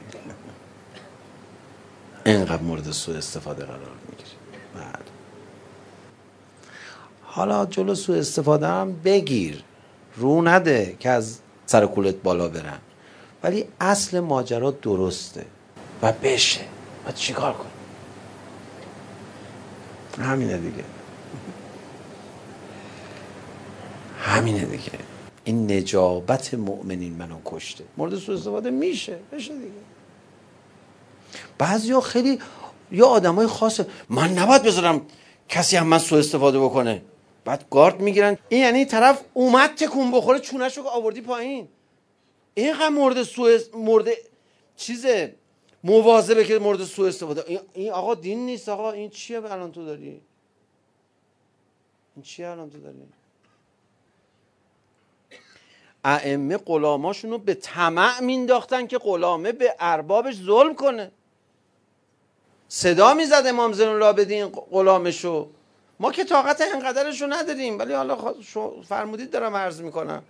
اینقدر مورد سوء استفاده قرار میگیری. بعد حالا جلو سوء استفاده هم بگیر، رو نده که از سر کولت بالا برن، ولی اصل ماجرا درسته و بشه. باید چی کار کنی؟ همینه دیگه، همینه دیگه. این نجابت مؤمنین منو کشته. مورد سوء استفاده میشه، بشه دیگه. بعضیا خیلی یا آدمای خاصه، من نباید بذارم کسی هم من سوء استفاده بکنه، بعد گارد میگیرن. این یعنی طرف اومد تکون بخوره چونهشو آوردی پایین. اینقدر مورد سوء مورد چیزه مواظبه که مورد سوء استفاده. این آقا دین نیست آقا. این چیه الان تو داری؟ این چیه الان تو داری؟ ائمه غلاماشونو به طمع مینداختن که غلامه به اربابش ظلم کنه. صدا میزد امام زین العابدین غلامشو. ما که طاقت اینقدرشو نداریم، ولی حالا فرمودید دارم عرض میکنم.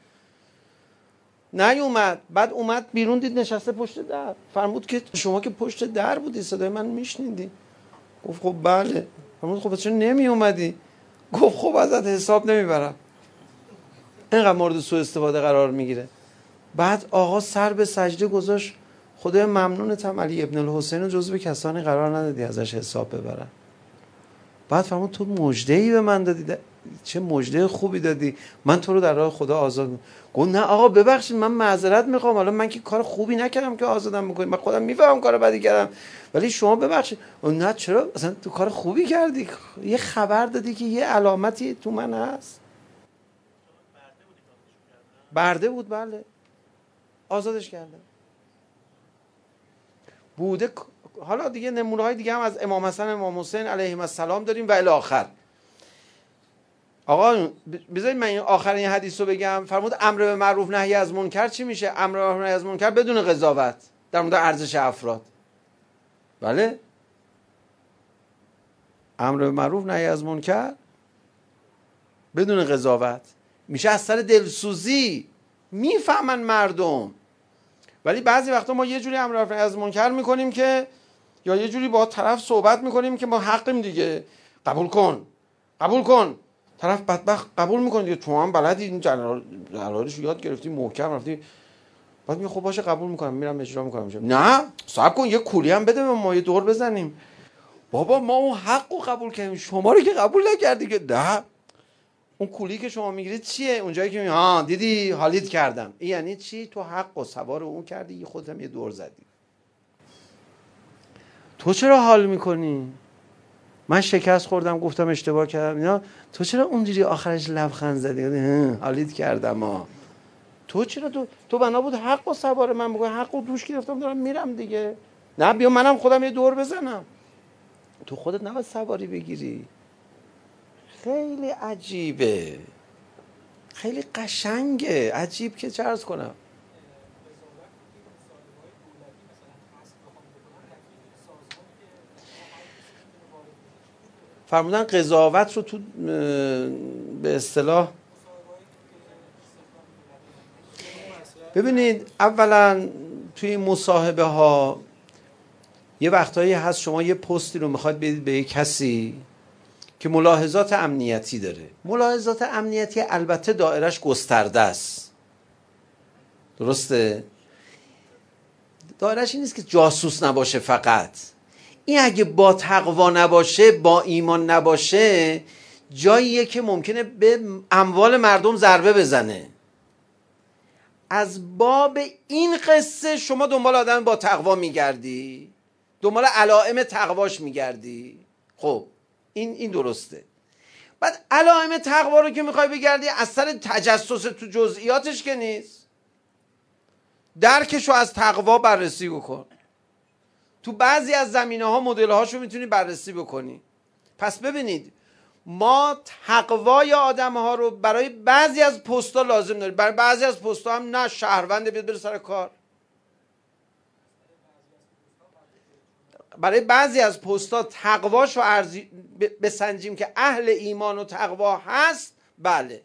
نیومد. بعد اومد بیرون دید نشسته پشت در. فرمود که شما که پشت در بودی صدای من میشنیدی؟ گفت خب بله. فرمود خب چرا نمی اومدی؟ گفت خب ازت حساب نمیبرم. اینقدر مورد سوء استفاده قرار میگیره. بعد آقا سر به سجده گذاشت، خدای ممنونتم علی ابن الحسین جزو کسانی قرار ندادی ازش حساب ببرن. بعد فرمود تو مژده‌ای به من دادی. چه مژده خوبی دادی، من تو رو در راه خدا آزاد می‌کنم. گفت نه آقا ببخشید من معذرت میخوام، حالا من که کار خوبی نکردم که آزادم میکنی، من خودم میفهمم کار بدی کردم، ولی شما ببخشید. نه چرا، اصلا تو کار خوبی کردی، یه خبر دادی که یه علامتی تو من هست. برده بود بله، آزادش کردم. بوده. حالا دیگه نمونه های دیگه هم از امام حسن امام حسین علیهم السلام داریم و الی آخر. آقا بذارید من این آخرین حدیث رو بگم. فرمود امر به معروف نهی از منکر چی میشه؟ امر به معروف نهی از منکر بدون قضاوت در مورد ارزش افراد. بله، امر به معروف نهی از منکر بدون قضاوت میشه از سر دلسوزی، میفهمن مردم. ولی بعضی وقتا ما یه جوری امر به معروف نهی از منکر میکنیم که، یا یه جوری با طرف صحبت میکنیم که ما حقیم دیگه، قبول کن قبول کن. طرف بدبخت قبول میکنه دیگه، تو هم بلدی این جلالش رو یاد گرفتی محکم رفتی. بعد میگه خب باشه قبول میکنم میرم اجرا میکنم. نه صبر کن یه کولی هم بده ما یه دور بزنیم. بابا ما اون حقو قبول کردیم، شما رو که قبول نکردی که. نه اون کولی که شما میگیرید چیه؟ اونجایی که میگی ها دیدی حالیت کردم، این یعنی چی؟ تو حقو سوار اون کردی، خودت هم یه دور زدی. تو چرا حال میکنی؟ من شکست خوردم گفتم اشتباه کردم اینا، تو چرا اونجوری آخرش لبخند زدی حالیت کردم ها؟ تو چرا تو تو بنا بود حقو سوار من بگو، حقو دوش گرفتم دارم میرم دیگه. نه بیا منم خودم یه دور بزنم. تو خودت نباید سواری بگیری. خیلی عجیبه، خیلی قشنگه. عجیب که چه عرض کنم. فرمودن قضاوت رو تو به اصطلاح ببینید، اولا توی مصاحبه ها یه وقتایی هست شما یه پستی رو میخواید بدید به یه کسی که ملاحظات امنیتی داره. ملاحظات امنیتی البته دایرش گسترده است، درسته؟ دایرش این نیست که جاسوس نباشه فقط. این اگه با تقوا نباشه، با ایمان نباشه، جاییه که ممکنه به اموال مردم ضربه بزنه. از باب این قصه شما دنبال آدم با تقوا میگردی، دنبال علائم تقواش میگردی. خب این این درسته. بعد علائم تقوا رو که میخوای بگردی از سر تجسس تو جزئیاتش که نیست، درکشو از تقوا بررسی بکن. تو بعضی از زمینه ها مدل هاشو میتونی بررسی بکنی. پس ببینید ما تقوای آدم ها رو برای بعضی از پستا لازم داریم، برای بعضی از پستا هم نه، شهروند بیاد بره سر کار. برای بعضی از پستا تقواش رو ارزی بسنجیم که اهل ایمان و تقوا هست. بله.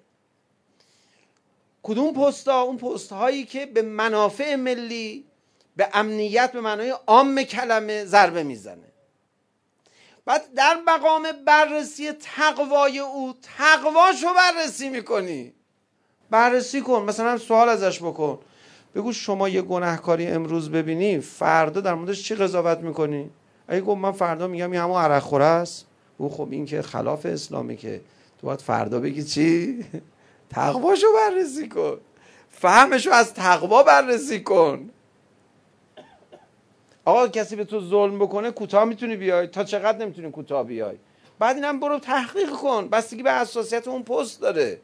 کدوم پستا؟ اون پست هایی که به منافع ملی، به امنیت به معنای عام کلمه ضربه میزنه. بعد در مقام بررسی تقوای او، تقواشو بررسی میکنی. بررسی کن، مثلا سوال ازش بکن، بگو شما یه گناهکاری امروز ببینی، فردا در موردش چی قضاوت میکنی؟ اگه گفت من فردا میگم این همون عرق خوره است، بگو خب این که خلاف اسلامی، که تو باید فردا بگی چی؟ تقواشو بررسی کن، فهمشو از تقوا بررسی کن. آقا کسی به تو ظلم بکنه کوتاه میتونی بیای، تا چقدر نمیتونی کوتاه بیای. بعد اینم برو تحقیق کن، بستگی به حساسیت اون پست داره.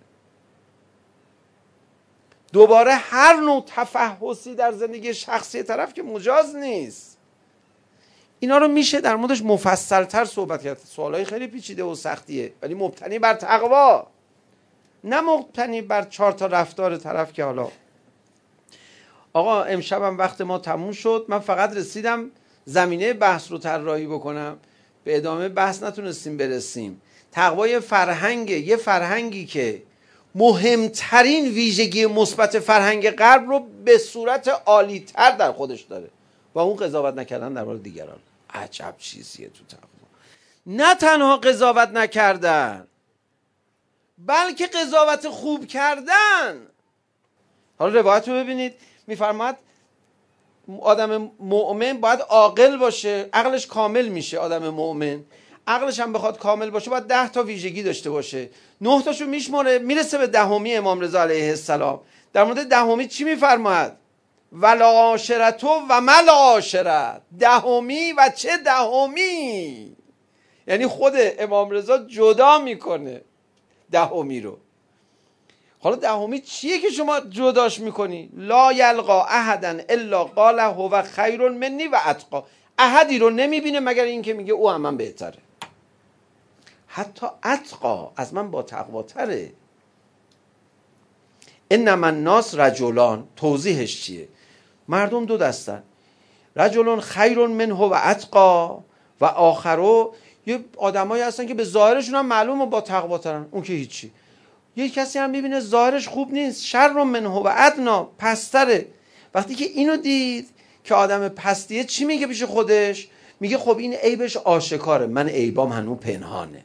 دوباره هر نوع تفحصی در زندگی شخصی طرف که مجاز نیست. اینا رو میشه در موردش مفصل‌تر صحبت کرد. سوالای خیلی پیچیده و سختیه، ولی مبتنی بر تقوا، نه مبتنی بر چهار تا رفتار طرف که حالا. آقا امشبم وقت ما تموم شد، من فقط رسیدم زمینه بحث رو طراحی بکنم، به ادامه بحث نتونستیم برسیم. تقوای فرهنگ، یه فرهنگی که مهمترین ویژگی مثبت فرهنگ غرب رو به صورت عالی‌تر در خودش داره، و اون قضاوت نکردن در مورد دیگران. عجب چیزیه تو تقوا. نه تنها قضاوت نکردن، بلکه قضاوت خوب کردن. حالا روایت رو ببینید، میفرماد آدم مؤمن باید عاقل باشه، عقلش کامل میشه. آدم مؤمن عقلش هم بخواد کامل باشه باید ده تا ویژگی داشته باشه. نه تاشو میشماره، میرسه به دهمی امام رضا علیه السلام. در مورد دهمی چی میفرماد؟ ولا عاشرتو و مل عاشرت. دهمی و چه دهمی، یعنی خود امام رضا جدا میکنه دهمی رو. حالا دهمی چیه که شما جداش میکنی؟ لا یلقا احدا الا قال هو خیر منی و اتقا. احدی رو نمیبینه مگر این که میگه او هم من بهتره، حتی اتقا، از من با تقواتره. انما الناس رجلان، توضیحش چیه؟ مردم دو دستن، رجلون خیر منه و اتقا و آخرو، یه آدمایی هستن که به ظاهرشون هم معلومه با تقواترن، اون که هیچی. یه کسی هم میبینه ظاهرش خوب نیست، شر منه و ادنا، پستره. وقتی که اینو دید که آدم پستیه، چی میگه پیش خودش؟ میگه خب این عیبش آشکاره، من عیبام هنوز پنهانه.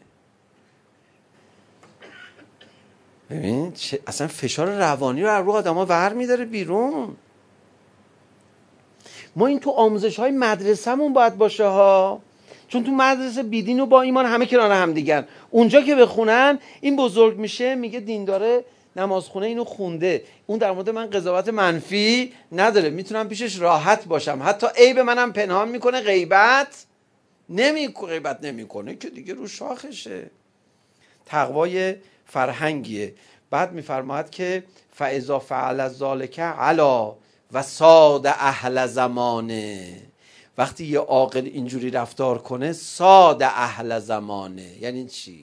ببین اصلا فشار روانی رو از رو آدم ها ور میداره بیرون. ما این تو آموزش های مدرسه‌مون باید باشه ها، چون تو مدرسه بیدین و با ایمان همه کنار هم دیگن. اونجا که بخونن این بزرگ میشه میگه دین داره، نمازخونه اینو خونده، اون در مورد من قضاوت منفی نداره، میتونم پیشش راحت باشم، حتی عیب منم پنهان میکنه، غیبت نمی غیبت نمیکنه که دیگه رو شاخشه. تقوای فرهنگیه. بعد میفرماید که فاذا فعل ذلک علا و صاد اهل زمانه. وقتی یه عاقل اینجوری رفتار کنه، صاد اهل زمانه یعنی چی؟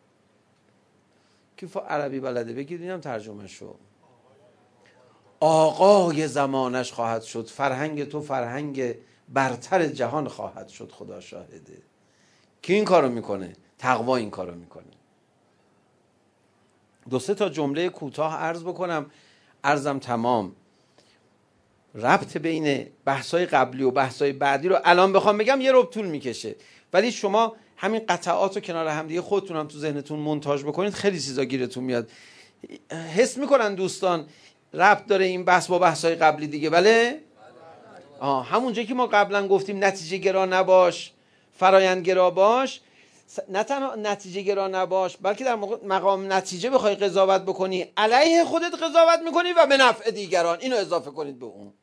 که عربی بلده بگید اینم ترجمه شو. آقای زمانش خواهد شد، فرهنگ تو فرهنگ برتر جهان خواهد شد. خدا شاهده. کی این کارو میکنه؟ تقوا این کارو میکنه. دو سه تا جمله کوتاه عرض بکنم، عرضم تمام. ربط بین بحث‌های قبلی و بحث‌های بعدی رو الان بخوام بگم یه ربع طول میکشه، ولی شما همین قطعات رو کنار هم دیگه خودتون هم تو ذهنتون مونتاژ بکنید، خیلی چیزا گیرتون میاد. حس میکنن دوستان ربط داره این بحث با بحث‌های قبلی دیگه؟ بله؟ آه همونجا که ما قبلا گفتیم نتیجه گرا نباش، فرایند گرا باش. نه تنها نتیجه گرا نباش، بلکه در مقام نتیجه بخوای قضاوت بکنی، علیه خودت قضاوت میکنی و به نفع دیگران. اینو اضافه کنید به اون.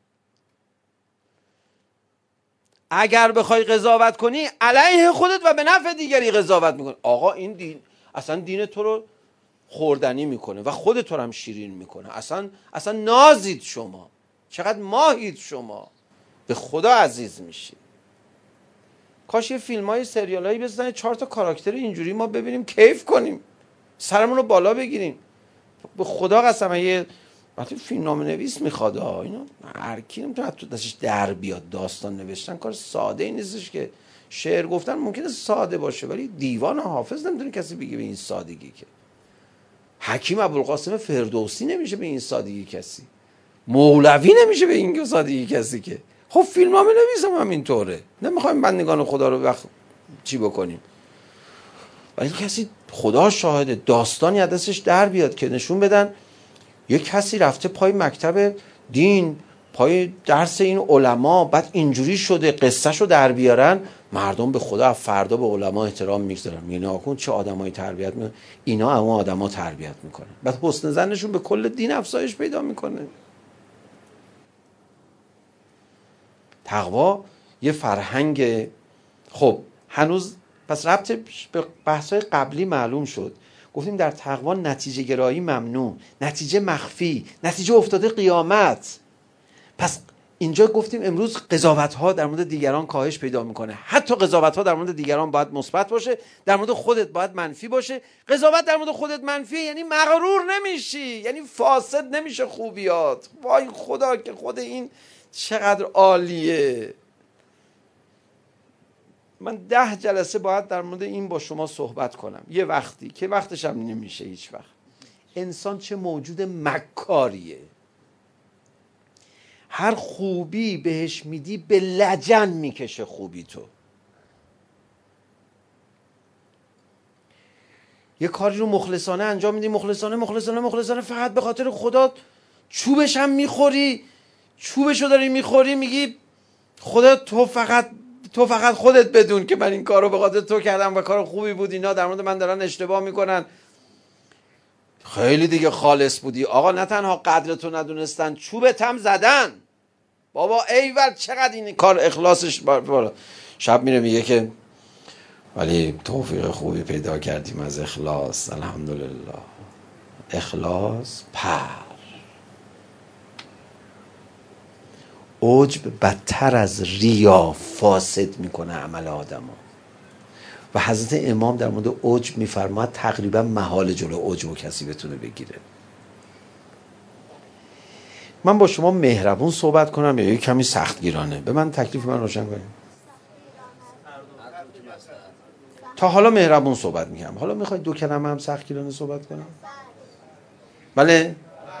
اگر بخوای قضاوت کنی، علیه خودت و به نفع دیگری قضاوت میکنی. آقا این دین اصلا دین تو رو خوردنی میکنه و خودت رو هم شیرین میکنه. اصلا اصلا نازید شما، چقدر ماهید شما، به خدا عزیز میشی. کاش یه فیلم های سریال هایی بزنه، چهار تا کاراکتر اینجوری ما ببینیم، کیف کنیم، سرمون رو بالا بگیریم. به خدا قسم یه وقتی فیلم نام نویس میخواد اینا هر کی نمیتونه تو دستش در بیاد. داستان نوشتن کار ساده ای نیستش که. شعر گفتن ممکنه ساده باشه، ولی دیوان حافظ نمیتونه کسی بگه به این سادگی. که حکیم ابوالقاسم فردوسی نمیشه به این سادگی کسی، مولوی نمیشه به این سادگی کسی. که خب فیلم نام نویس هم همینطوره. نمیخوایم بندگان خدا رو وقت چی بکنیم، ولی کسی خدا شاهده داستانی از دستش در بیاد که نشون بدن یک کسی رفته پای مکتب دین، پای درس این علما، بعد اینجوری شده، قصه شو در بیارن، مردم به خدا فردا به علما احترام میگذارن. میگن آقا چه آدمایی تربیت میکنن، اینا هم آدما تربیت میکنن. بعد حسن ظنشون به کل دین افزایش پیدا میکنه. تقوا یه فرهنگ. خب هنوز پس ربط به بحث‌های قبلی معلوم شد. گفتیم در تقوا نتیجه گرایی ممنوع، نتیجه مخفی، نتیجه افتاده قیامت. پس اینجا گفتیم امروز قضاوت‌ها در مورد دیگران کاهش پیدا میکنه. حتی قضاوت‌ها در مورد دیگران باید مثبت باشه، در مورد خودت باید منفی باشه. قضاوت در مورد خودت منفی یعنی مغرور نمیشی، یعنی فاسد نمیشه خوبیات. وای خدا که خود این چقدر عالیه. من ده جلسه باید در مورد این با شما صحبت کنم، یه وقتی که وقتش هم نمیشه هیچ وقت. انسان چه موجود مکاریه، هر خوبی بهش میدی به لجن میکشه خوبی تو. یه کاری رو مخلصانه انجام میدی، مخلصانه مخلصانه مخلصانه فقط به خاطر خدا، چوبش هم میخوری، چوبشو داری میخوری، میگی خدا تو فقط تو فقط خودت بدون که من این کارو به خاطر تو کردم و کار خوبی بود، اینا در مورد من دارن اشتباه میکنن. خیلی دیگه خالص بودی آقا، نه تنها قدرتو ندونستن، چوبت هم زدن. بابا ایول چقدر این کار اخلاصش بالا. شب میره میگه که ولی توفیق خوبی پیدا کردیم از اخلاص، الحمدلله. اخلاص پر. عجب بدتر از ریا فاسد میکنه عمل آدمو. و حضرت امام در مورد عجب میفرماد تقریبا محال جلو عجب و کسی بتونه بگیره. من با شما مهربون صحبت کنم یا یه کمی سختگیرانه؟ به من تکلیف من روشن کنید. تا حالا مهربون صحبت میکنم، حالا میخواید دو کلمه هم سختگیرانه صحبت کنم؟ بله؟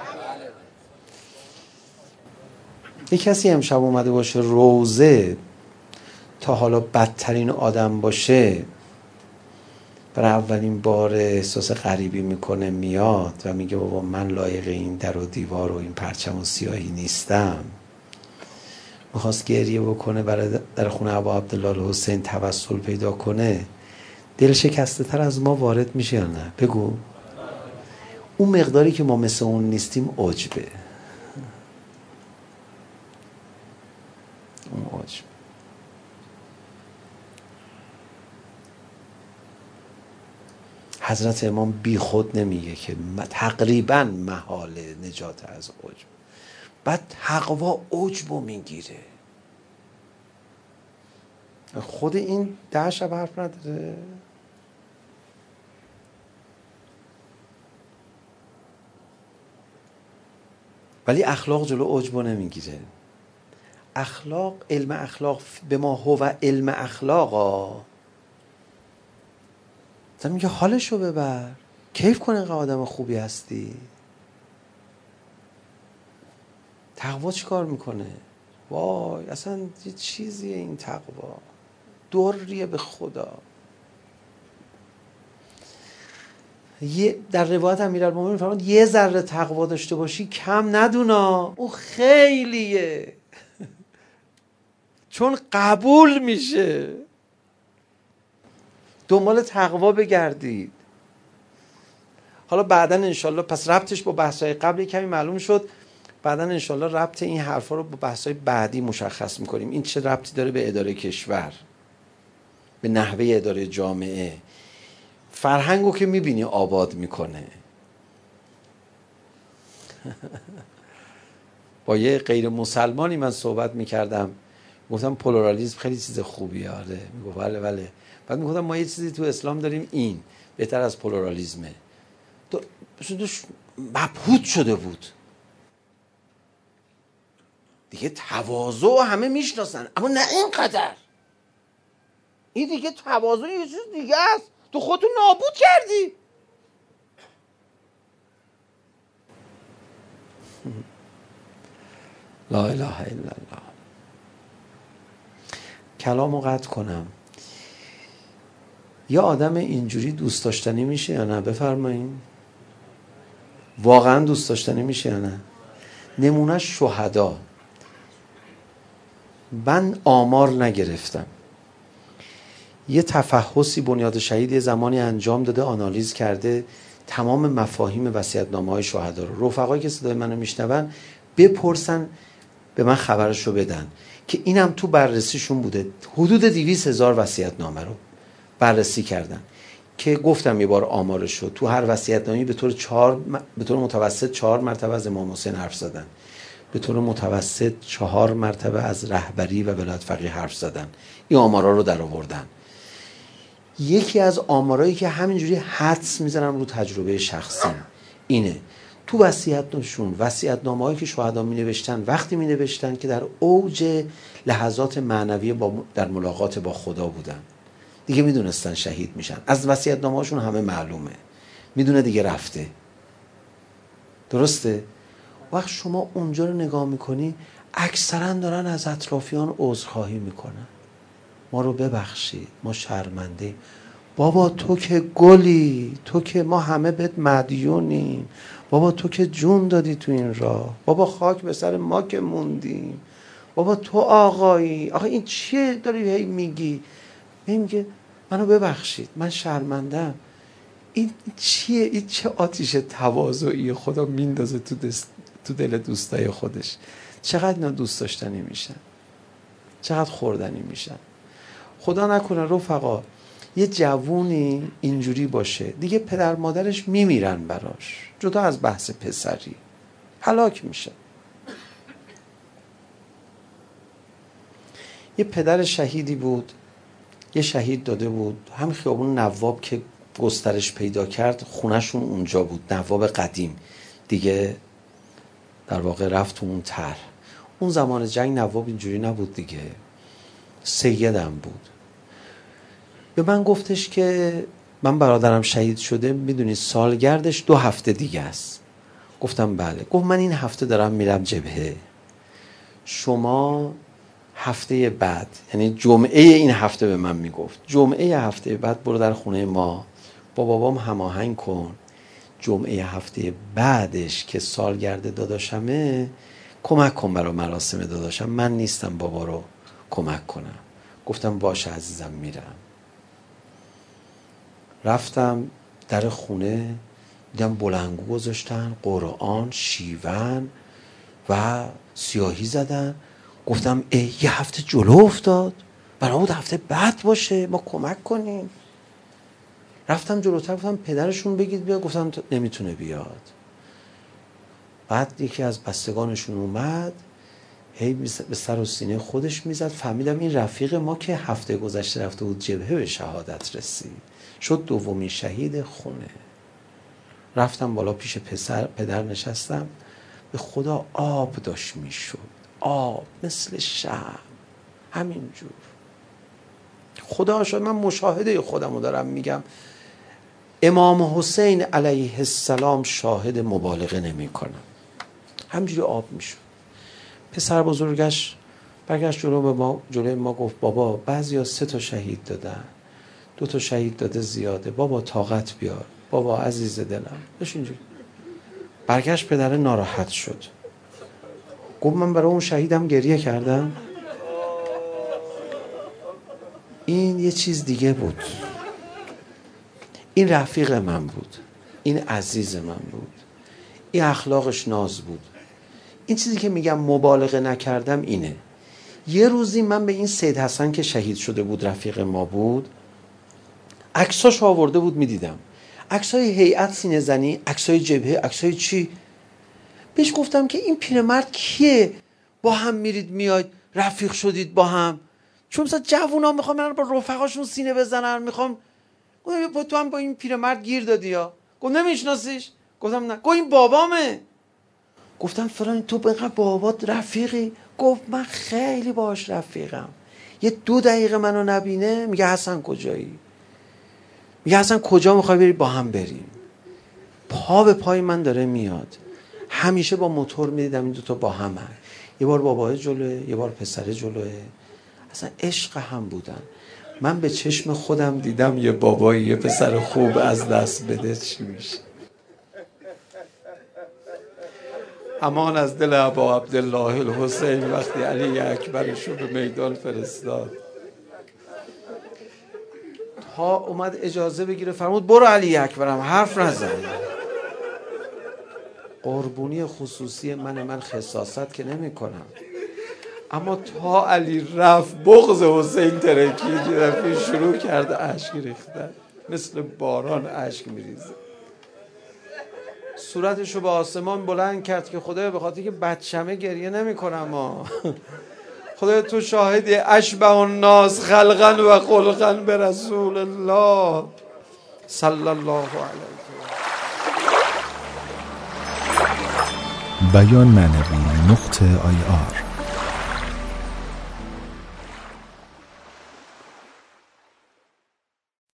یه کسی امشب اومده باشه روزه، تا حالا بدترین آدم باشه، برای اولین بار احساس غریبی میکنه، میاد و میگه بابا من لایق این در و دیوار و این پرچم و سیاهی نیستم. میخواست گریه بکنه، برای در خونه ابا عبدالله الحسین توسل پیدا کنه. دل شکسته تر از ما وارد میشه یا نه؟ بگو. اون مقداری که ما مثل اون نیستیم عجبه. اون عجب. حضرت امام بی خود نمیگه که تقریبا محال نجات از عجب. بعد تقوا عجبو میگیره. خود این ده شب حرف نداره. ولی اخلاق جلو عجبو نمیگیره. اخلاق، علم اخلاق به ما هو علم اخلاقا. مثلا میگه حالشو ببر، کیف کن اینقدر آدم خوبی هستی. تقوا چی کار میکنه؟ وای اصلا یه چیزیه این تقوا، دوریه به خدا. یه در روایت امیرالمومنین میفرماد یه ذره تقوا داشته باشی کم ندونا، او خیلیه. چون قبول میشه. دنبال تقوا بگردید. حالا بعداً انشالله، پس ربطش با بحث‌های قبلی کمی معلوم شد. بعداً انشالله ربط این حرفا رو با بحث‌های بعدی مشخص میکنیم. این چه ربطی داره به اداره کشور، به نحوه اداره جامعه. فرهنگو که میبینی آباد میکنه. با یه غیر مسلمانی من صحبت میکردم، گفتم پلورالیسم خیلی چیز خوبیه. آره میگه بله بله. بعد میگفتم ما یه چیزی تو اسلام داریم این بهتر از پلورالیسمه. تو دوش مبهوت شده بود دیگه. تواضع همه میشناسن اما نه اینقدر. این دیگه تواضع یه چیز دیگه است. تو خودتو نابود کردی. لا اله الا الله. کلامو قطع کنم. یا آدم اینجوری دوست داشتنی میشه یا نه؟ بفرمایین. واقعا دوست داشتنی میشه یا نه؟ نمونه شهدا. من آمار نگرفتم. یه تفحصی بنیاد شهید یه زمانی انجام داده، آنالیز کرده تمام مفاهیم وصیت‌نامه‌های شهدا رو. رفقایی که صدای منو میشنون بپرسن، به من خبرشو بدن. که اینم تو بررسیشون بوده. حدود دویست هزار وصیت‌نامه رو بررسی کردن که گفتم یه بار آمارش شد. تو هر وصیت‌نامه‌ای به طور چهار به طور متوسط چهار مرتبه از امام حسین حرف زدن، به طور متوسط چهار مرتبه از رهبری و ولایت فقیه حرف زدن. این آمارا رو در آوردن. یکی از آمارایی که همینجوری حدس میزنم رو تجربه شخصی اینه، تو وصیت‌نامه‌شون وصیت‌نامه‌هایی که شهدا می‌نوشتن وقتی می‌نوشتن که در اوج لحظات معنوی با در ملاقات با خدا بودن، دیگه میدونستن شهید میشن. از وصیت‌نامه‌هاشون همه معلومه، میدونه دیگه رفته. درسته؟ وقت شما اونجا رو نگاه میکنی اکثرا دارن از اطرافیان عذرخواهی میکنن، ما رو ببخشید، ما شرمنده. بابا تو که گلی، تو که ما همه بهت مدیونیم، بابا تو که جون دادی تو این راه، بابا خاک به سر ما که موندیم، بابا تو آقایی. آخه این چیه داری هی میگی؟ میگه منو ببخشید، من شرمندم. این چیه؟ این چه آتیش تواضعی خدا میندازه تو دست تو دل دوستای خودش. چقدر اینا دوست داشتنی میشن، چقدر خوردنی میشن. خدا نکنه رفقا یه جوونی اینجوری باشه دیگه پدر مادرش میمیرن براش، جدا از بحث پسری، هلاک میشه. یه پدر شهیدی بود، یه شهید داده بود، همین خیابون نواب که گسترش پیدا کرد خونهشون اونجا بود، نواب قدیم دیگه در واقع رفت تو اون طرح. اون زمان جنگ نواب اینجوری نبود دیگه، سیدم بود. به من گفتش که من برادرم شهید شده، میدونی سالگردش دو هفته دیگه است. گفتم بله. گفت من این هفته دارم میرم جبهه، شما هفته بعد، یعنی جمعه این هفته به من میگفت جمعه هفته بعد برو در خونه ما با بابام هماهنگ کن، جمعه هفته بعدش که سالگرد داداشمه کمک کن برای مراسم داداشم، من نیستم بابا رو کمک کنم. گفتم باشه عزیزم میرم. رفتم در خونه، دیدم بلنگو گذاشتن، قرآن، شیون و سیاهی زدن. گفتم ای یه هفته جلو افتاد، برای بود هفته بعد باشه ما کمک کنیم. رفتم جلوتر، گفتم پدرشون بگید بیاد. گفتم نمیتونه بیاد. بعد یکی از بستگانشون اومد، هی به سر و سینه خودش میزد. فهمیدم این رفیق ما که هفته گذشته رفته بود جبهه به شهادت رسید، شد دومین شهید خونه. رفتم بالا پیش پسر پدر نشستم، به خدا آب داشت میشد، آب مثل شمع همینجور. خدا شد من مشاهده خودمو دارم میگم، امام حسین علیه السلام شاهد مبالغه نمی کنم، همینجوری آب میشد. پسر بزرگش برگشت جلو به ما، جلوی ما گفت بابا بعضیا سه تا شهید دادن، دو تا شهید داده زیاده، بابا طاقت بیار، بابا عزیز دلم. داشت اینجوری. برگشت پدر ناراحت شد، گفت من برای اون شهیدم گریه کردم. این یه چیز دیگه بود، این رفیق من بود، این عزیز من بود، این اخلاقش ناز بود. این چیزی که میگم مبالغه نکردم اینه. یه روزی من به این سید حسن که شهید شده بود رفیق ما بود، عکساش آورده بود میدیدم، عکسای هیئت سینه زنی، عکسای جبهه، عکسای چی. بهش گفتم که این پیرمرد کیه با هم میرید میاید رفیق شدید با هم؟ چون مثلا جوونا میخوام برن با رفقاشون سینه بزنن، میخوام. گفتم تو هم با این پیرمرد گیر دادی یا؟ گفت نمیشناسیش؟ گفتم نه. گفت این بابامه. گفتم فلان تو بقیه بابات رفیقی؟ گفت من خیلی باش رفیقم. یه دو دقیقه منو نبینه میگه حسن کجایی؟ میگه حسن کجا میخوای بری با هم بریم؟ پا به پای من داره میاد. همیشه با موتور میدیدم این دوتا با هم هست. یه بار بابای جلوه، یه بار پسر جلوه. اصلا عشق هم بودن. من به چشم خودم دیدم یه بابایی یه پسر خوب از دست بده چی میشه. امان از دل ابا عبدالله الحسین وقتی علی اکبرشو به میدان فرستاد، تا اومد اجازه بگیره فرمود برو علی اکبرم، حرف نزن. قربونی خصوصی من من خصاصت که نمی کنم، اما تا علی رفت بغض حسین ترکید، یه دفعه شروع کرده اشک ریختن، مثل باران اشک میریزه. صورتشو به آسمان بلند کرد که خدایا به خاطر که بچه‌مه گریه نمی کنم، خدایا تو شاهدی، اشبه الناس خلقا و خلقا به رسول الله صلی الله علیه. بیان معنوی نقطه آی آر